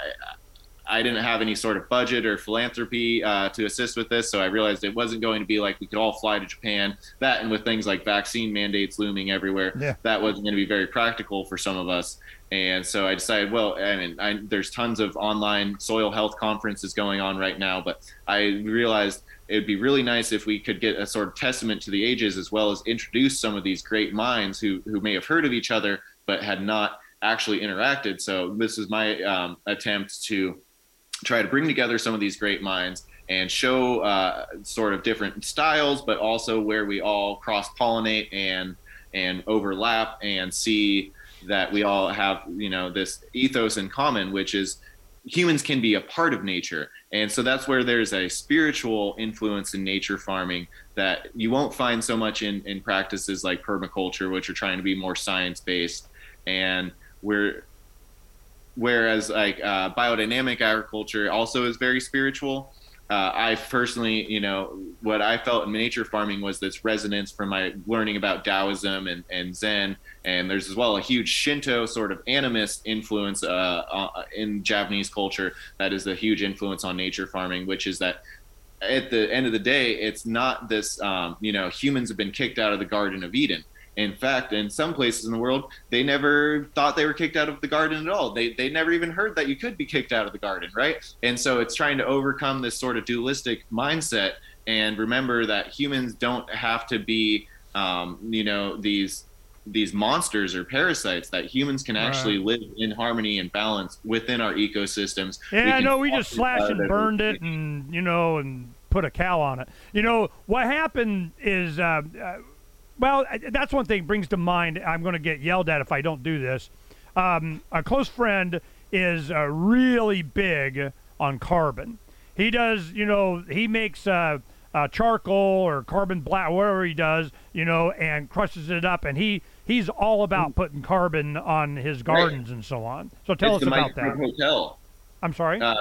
Speaker 3: I didn't have any sort of budget or philanthropy uh, to assist with this, so I realized it wasn't going to be like we could all fly to Japan. That, and with things like vaccine mandates looming everywhere,
Speaker 4: Yeah.
Speaker 3: that wasn't going to be very practical for some of us. And so I decided, well, I mean, I, there's tons of online soil health conferences going on right now, but I realized it would be really nice if we could get a sort of testament to the ages, as well as introduce some of these great minds who, who may have heard of each other, but had not actually interacted. So this is my um, attempt to try to bring together some of these great minds and show uh, sort of different styles, but also where we all cross-pollinate and and overlap, and see that we all have, you know, this ethos in common, which is humans can be a part of nature. And so that's where there's a spiritual influence in nature farming that you won't find so much in, in practices like permaculture, which are trying to be more science-based. And we're, whereas like uh, biodynamic agriculture also is very spiritual. Uh, I personally, you know, what I felt in nature farming was this resonance from my learning about Taoism and, and Zen. And there's as well a huge Shinto sort of animist influence uh, uh, in Japanese culture that is a huge influence on nature farming, which is that at the end of the day, it's not this, um, you know, humans have been kicked out of the Garden of Eden. In fact, in some places in the world, they never thought they were kicked out of the garden at all. They they never even heard that you could be kicked out of the garden, right? And so it's trying to overcome this sort of dualistic mindset and remember that humans don't have to be, um, you know, these these monsters or parasites, that humans can actually right. live in harmony and balance within our ecosystems.
Speaker 4: Yeah, no, we just slashed and burned it and, you know, and put a cow on it. You know, what happened is, uh, uh, well, that's one thing brings to mind. I'm going to get yelled at if I don't do this. Um, a close friend is uh, really big on carbon. He does, you know, he makes uh, uh, charcoal or carbon black, whatever he does, you know, and crushes it up. And he, he's all about putting carbon on his gardens right. and so on. So tell
Speaker 3: it's
Speaker 4: us about that.
Speaker 3: Hotel.
Speaker 4: I'm sorry?
Speaker 3: Uh,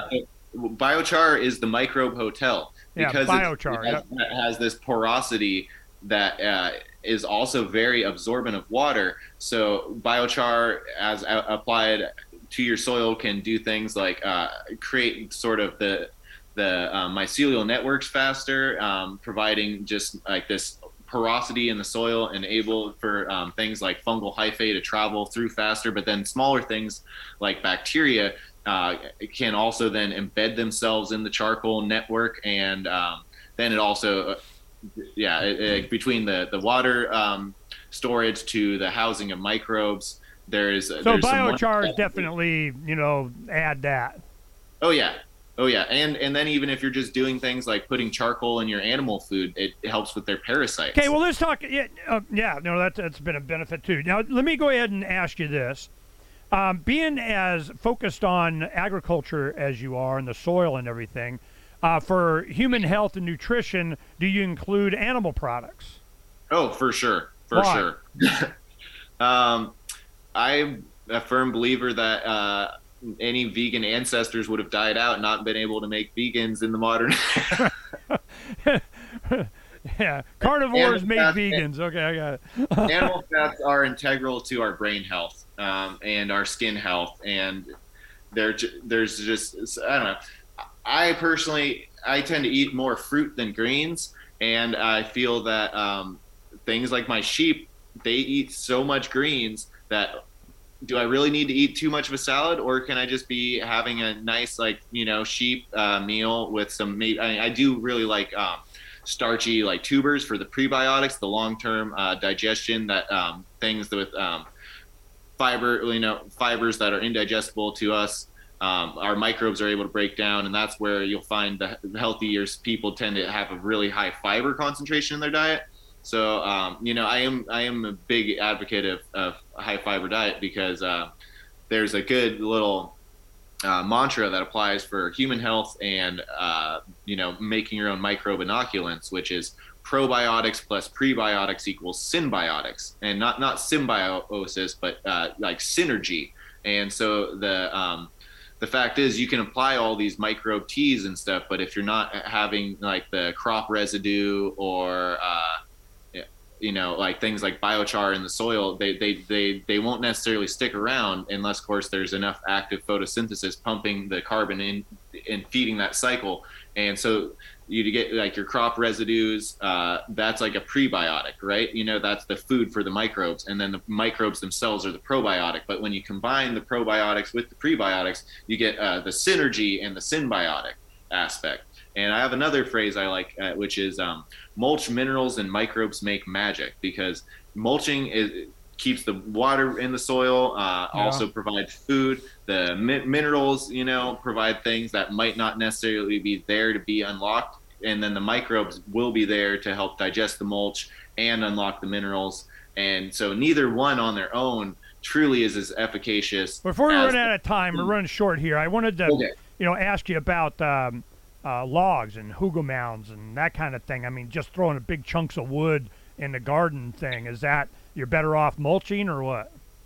Speaker 3: biochar is the microbe hotel because
Speaker 4: yeah, biochar,
Speaker 3: it has,
Speaker 4: yep.
Speaker 3: it has this porosity that uh, is also very absorbent of water. So biochar, as a- applied to your soil, can do things like uh, create sort of the the um, mycelial networks faster, um, providing just like this porosity in the soil and able for um, things like fungal hyphae to travel through faster. But then smaller things like bacteria uh, can also then embed themselves in the charcoal network, and um, then it also, uh, yeah, it, it, between the the water um, storage to the housing of microbes, there is
Speaker 4: so
Speaker 3: there's
Speaker 4: biochar is definitely, you know, add that.
Speaker 3: Oh yeah. Oh yeah, and and then even if you're just doing things like putting charcoal in your animal food, it helps with their parasites.
Speaker 4: Okay, well let's talk. Yeah, uh, yeah, no, that's that's been a benefit too. Now let me go ahead and ask you this: um, being as focused on agriculture as you are and the soil and everything, uh, for human health and nutrition, do you include animal products?
Speaker 3: Oh, for sure, for
Speaker 4: Why?
Speaker 3: sure. um, I'm a firm believer that. Uh, any vegan ancestors would have died out and not been able to make vegans in the modern.
Speaker 4: Yeah, carnivores
Speaker 3: animal
Speaker 4: make
Speaker 3: fats,
Speaker 4: vegans. Okay, I got it.
Speaker 3: Animal fats are integral to our brain health um, and our skin health, and there, there's just I don't know. I personally, I tend to eat more fruit than greens, and I feel that um, things like my sheep, they eat so much greens that. Do I really need to eat too much of a salad, or can I just be having a nice, like, you know, sheep uh, meal with some meat? I, mean, I do really like um, starchy, like tubers for the prebiotics, the long-term uh, digestion, that um, things with um, fiber, you know, fibers that are indigestible to us. Um, our microbes are able to break down, and that's where you'll find the healthier people tend to have a really high fiber concentration in their diet. So, um, you know, I am I am a big advocate of, of a high fiber diet because uh, there's a good little uh, mantra that applies for human health and, uh, you know, making your own microbe inoculants, which is probiotics plus prebiotics equals symbiotics, and not, not symbiosis, but uh, like synergy. And so the um, the fact is you can apply all these microbe teas and stuff, but if you're not having like the crop residue or uh, you know, like things like biochar in the soil, they, they, they, they won't necessarily stick around unless, of course, there's enough active photosynthesis pumping the carbon in and feeding that cycle. And so you get like your crop residues, uh, that's like a prebiotic, right? You know, that's the food for the microbes. And then the microbes themselves are the probiotic. But when you combine the probiotics with the prebiotics, you get uh, the synergy and the symbiotic aspect. And I have another phrase I like, uh, which is um, mulch minerals and microbes make magic, because mulching is, keeps the water in the soil, uh, yeah. also provides food. The mi- minerals, you know, provide things that might not necessarily be there to be unlocked. And then the microbes will be there to help digest the mulch and unlock the minerals. And so neither one on their own truly is as efficacious.
Speaker 4: Before we
Speaker 3: as
Speaker 4: run out of time, we're running short here. I wanted to,
Speaker 3: okay.
Speaker 4: you know, ask you about um, uh, logs and hugel mounds and that kind of thing. I mean, just throwing a big chunks of wood in the garden thing, is that you're better off mulching or what?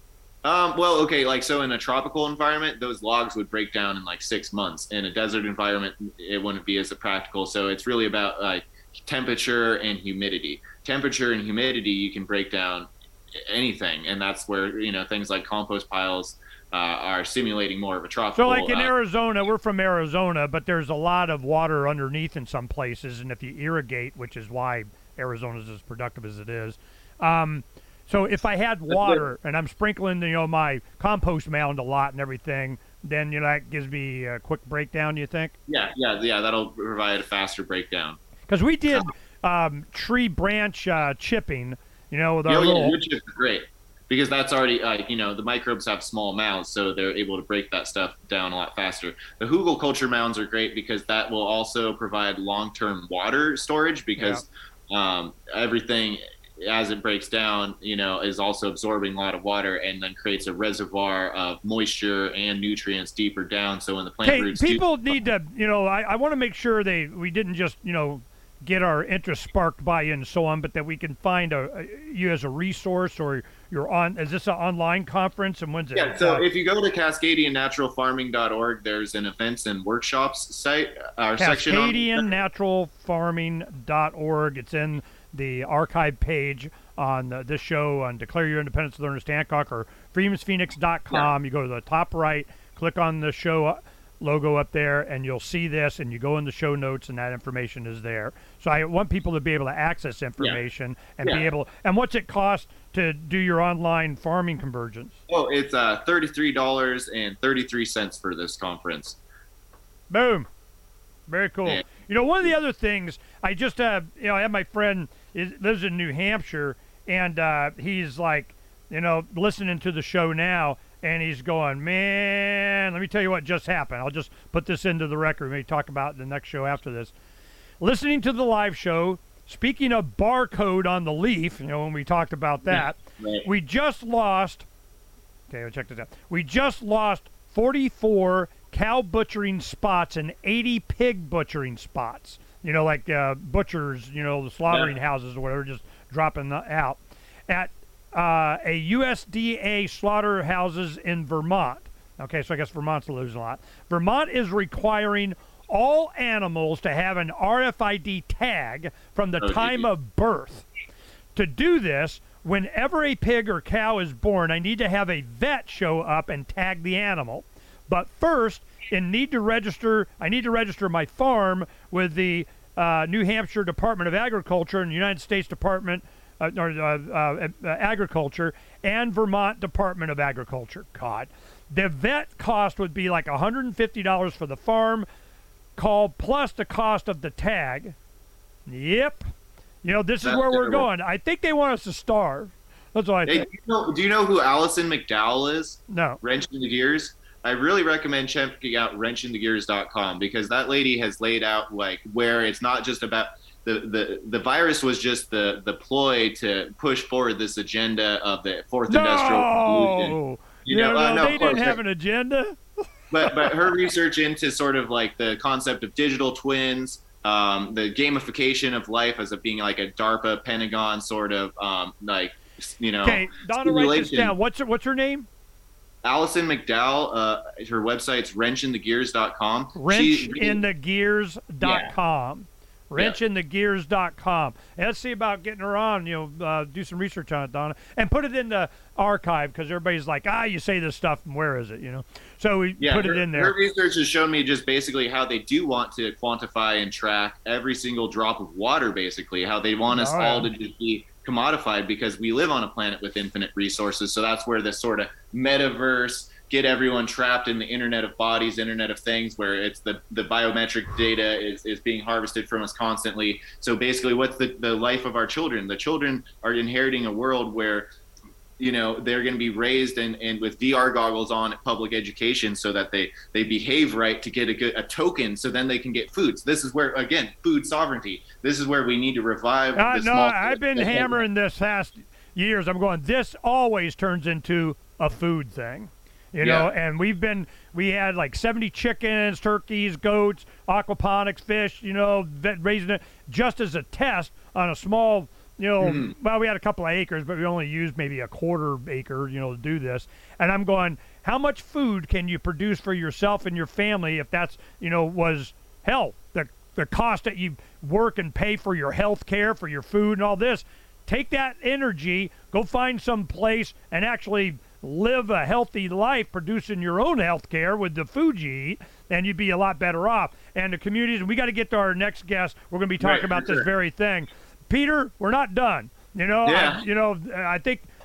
Speaker 3: Um, well, okay, like so in a tropical environment, those logs would break down in like six months. In a desert environment, it wouldn't be as practical. So it's really about like temperature and humidity. Temperature and humidity, you can break down anything, and that's where, you know, things like compost piles uh, are simulating more of a tropical.
Speaker 4: So like in
Speaker 3: uh,
Speaker 4: Arizona, we're from Arizona, but there's a lot of water underneath in some places, and if you irrigate, which is why Arizona's as productive as it is, um, So if I had water and I'm sprinkling, you know, my compost mound a lot and everything, then you know that gives me a quick breakdown. You think?
Speaker 3: Yeah, yeah, yeah. That'll provide a faster breakdown.
Speaker 4: Because we did um, tree branch uh, chipping, you know, with our
Speaker 3: Oh, yeah,
Speaker 4: little.
Speaker 3: wood chips are great because that's already, uh, you know, the microbes have small mouths, so they're able to break that stuff down a lot faster. The hugel culture mounds are great because that will also provide long-term water storage because yeah. um, everything as it breaks down, you know, is also absorbing a lot of water and then creates a reservoir of moisture and nutrients deeper down. So when the plant
Speaker 4: Hey,
Speaker 3: roots
Speaker 4: people
Speaker 3: do-
Speaker 4: need to, you know, I, I want to make sure they we didn't just, you know, get our interest sparked by you and so on, but that we can find a, a you as a resource or you're on. Is this an online conference and when's it?
Speaker 3: Yeah, so if you go to Cascadian Natural Farming dot org, there's an events and workshops site, our section on
Speaker 4: Cascadian Natural Farming dot org. It's in the archive page on the, this show on Declare Your Independence with Ernest Hancock or freedoms phoenix dot com. Yeah. You go to the top right, click on the show logo up there, and you'll see this, and you go in the show notes, and that information is there. So I want people to be able to access information yeah. and yeah. be able. And what's it cost to do your online farming convergence?
Speaker 3: Oh, it's uh, thirty-three dollars and thirty-three cents for this conference.
Speaker 4: Boom. Very cool.
Speaker 3: Yeah.
Speaker 4: You know, one of the other things, I just have, you know, I have my friend is lives in New Hampshire, and uh, he's like, you know, listening to the show now, and he's going, man, let me tell you what just happened. I'll just put this into the record. We may talk about it in the next show after this. Listening to the live show, speaking of barcode on the leaf, you know, when we talked about that,
Speaker 3: yeah, right.
Speaker 4: we just lost, okay, I'll check this out. We just lost forty-four cow butchering spots and eighty pig butchering spots. You know, like uh, butchers, you know, the slaughtering yeah. houses or whatever, just dropping the, out. At uh, a U S D A slaughterhouses in Vermont. Okay, so I guess Vermont's losing a lot. Vermont is requiring all animals to have an R F I D tag from the
Speaker 3: oh,
Speaker 4: time
Speaker 3: geez.
Speaker 4: of birth. To do this, whenever a pig or cow is born, I need to have a vet show up and tag the animal. But first, in need to register, I need to register my farm with the uh, New Hampshire Department of Agriculture and the United States Department uh, or, uh, uh, uh, Agriculture and Vermont Department of Agriculture. God, the vet cost would be like one hundred fifty dollars for the farm call plus the cost of the tag. Yep. You know, this is
Speaker 3: That's
Speaker 4: where we're
Speaker 3: terrible.
Speaker 4: going. I think they want us to starve. That's what I
Speaker 3: Hey,
Speaker 4: think.
Speaker 3: do, you know, do you know who Allison McDowell is?
Speaker 4: No.
Speaker 3: Wrenching the Gears. I really recommend checking out wrenching the gears dot com because that lady has laid out like where it's not just about the, the, the virus was just the, the ploy to push forward this agenda of the fourth
Speaker 4: No!
Speaker 3: industrial revolution. You
Speaker 4: no,
Speaker 3: know, uh,
Speaker 4: no,
Speaker 3: no,
Speaker 4: they
Speaker 3: of course,
Speaker 4: didn't have an agenda.
Speaker 3: but but her research into sort of like the concept of digital twins, um, the gamification of life as it being like a DARPA Pentagon sort of um, like you know.
Speaker 4: Okay, Donna, write this
Speaker 3: simulation.
Speaker 4: down. What's her, what's her name?
Speaker 3: Allison McDowell, uh, her website's wrench in the gears dot com.
Speaker 4: wrench in the gears dot com. wrench in the gears dot com. And let's see about getting her on, you know, uh, do some research on it, Donna, and put it in the archive because everybody's like, ah, you say this stuff, and where is it, you know? So we
Speaker 3: yeah,
Speaker 4: put
Speaker 3: her,
Speaker 4: it in there.
Speaker 3: Her research has shown me just basically how they do want to quantify and track every single drop of water, basically, how they want us
Speaker 4: Oh,
Speaker 3: all
Speaker 4: yeah.
Speaker 3: to just be commodified because we live on a planet with infinite resources. So that's where this sort of metaverse, get everyone trapped in the internet of bodies, internet of things, where it's the, the biometric data is, is being harvested from us constantly. So basically what's the, the life of our children? The children are inheriting a world where, you know, they're going to be raised and, and with V R goggles on at public education so that they, they behave right to get a good, a token so then they can get food. So this is where, again, food sovereignty. This is where we need to revive
Speaker 4: Uh,
Speaker 3: the
Speaker 4: no,
Speaker 3: small-
Speaker 4: I've been hammering this past years. I'm going, this always turns into a food thing. You know,
Speaker 3: Yeah.
Speaker 4: and we've been, we had like seventy chickens, turkeys, goats, aquaponics, fish, you know, vet- raising it just as a test on a small, you know,
Speaker 3: Mhm.
Speaker 4: well, we had a couple of acres, but we only used maybe a quarter acre, you know, to do this. And I'm going, how much food can you produce for yourself and your family if that's, you know, was, hell, the, the cost that you work and pay for your health care, for your food and all this, take that energy, go find some place and actually live a healthy life producing your own health care with the food you eat, and you'd be a lot better off. And the communities, and we got to get to our next guest. We're going to be talking
Speaker 3: Right,
Speaker 4: about
Speaker 3: for
Speaker 4: this
Speaker 3: sure.
Speaker 4: very thing. Peter, we're not done. You know,
Speaker 3: Yeah.
Speaker 4: I, you know, I think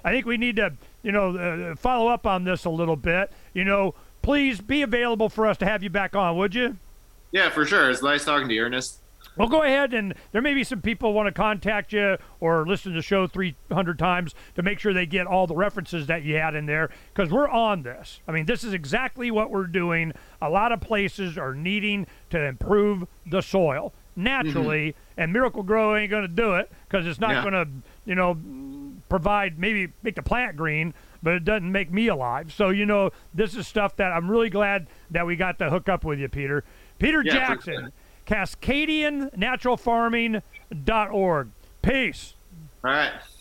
Speaker 4: I think we need to, you know, uh, follow up on this a little bit. You know, please be available for us to have you back on, would you?
Speaker 3: Yeah, for sure. It's nice talking to you, Ernest.
Speaker 4: Well, go ahead, and there may be some people want to contact you or listen to the show three hundred times to make sure they get all the references that you had in there, because we're on this. I mean, this is exactly what we're doing. A lot of places are needing to improve the soil naturally, mm-hmm. and Miracle Grow ain't going to do it because it's not yeah. going to, you know, provide, maybe make the plant green, but it doesn't make me alive. So, you know, this is stuff that I'm really glad that we got to hook up with you, Peter. Peter yeah, Jackson. Cascadian Natural Farming dot org. Peace.
Speaker 3: All right.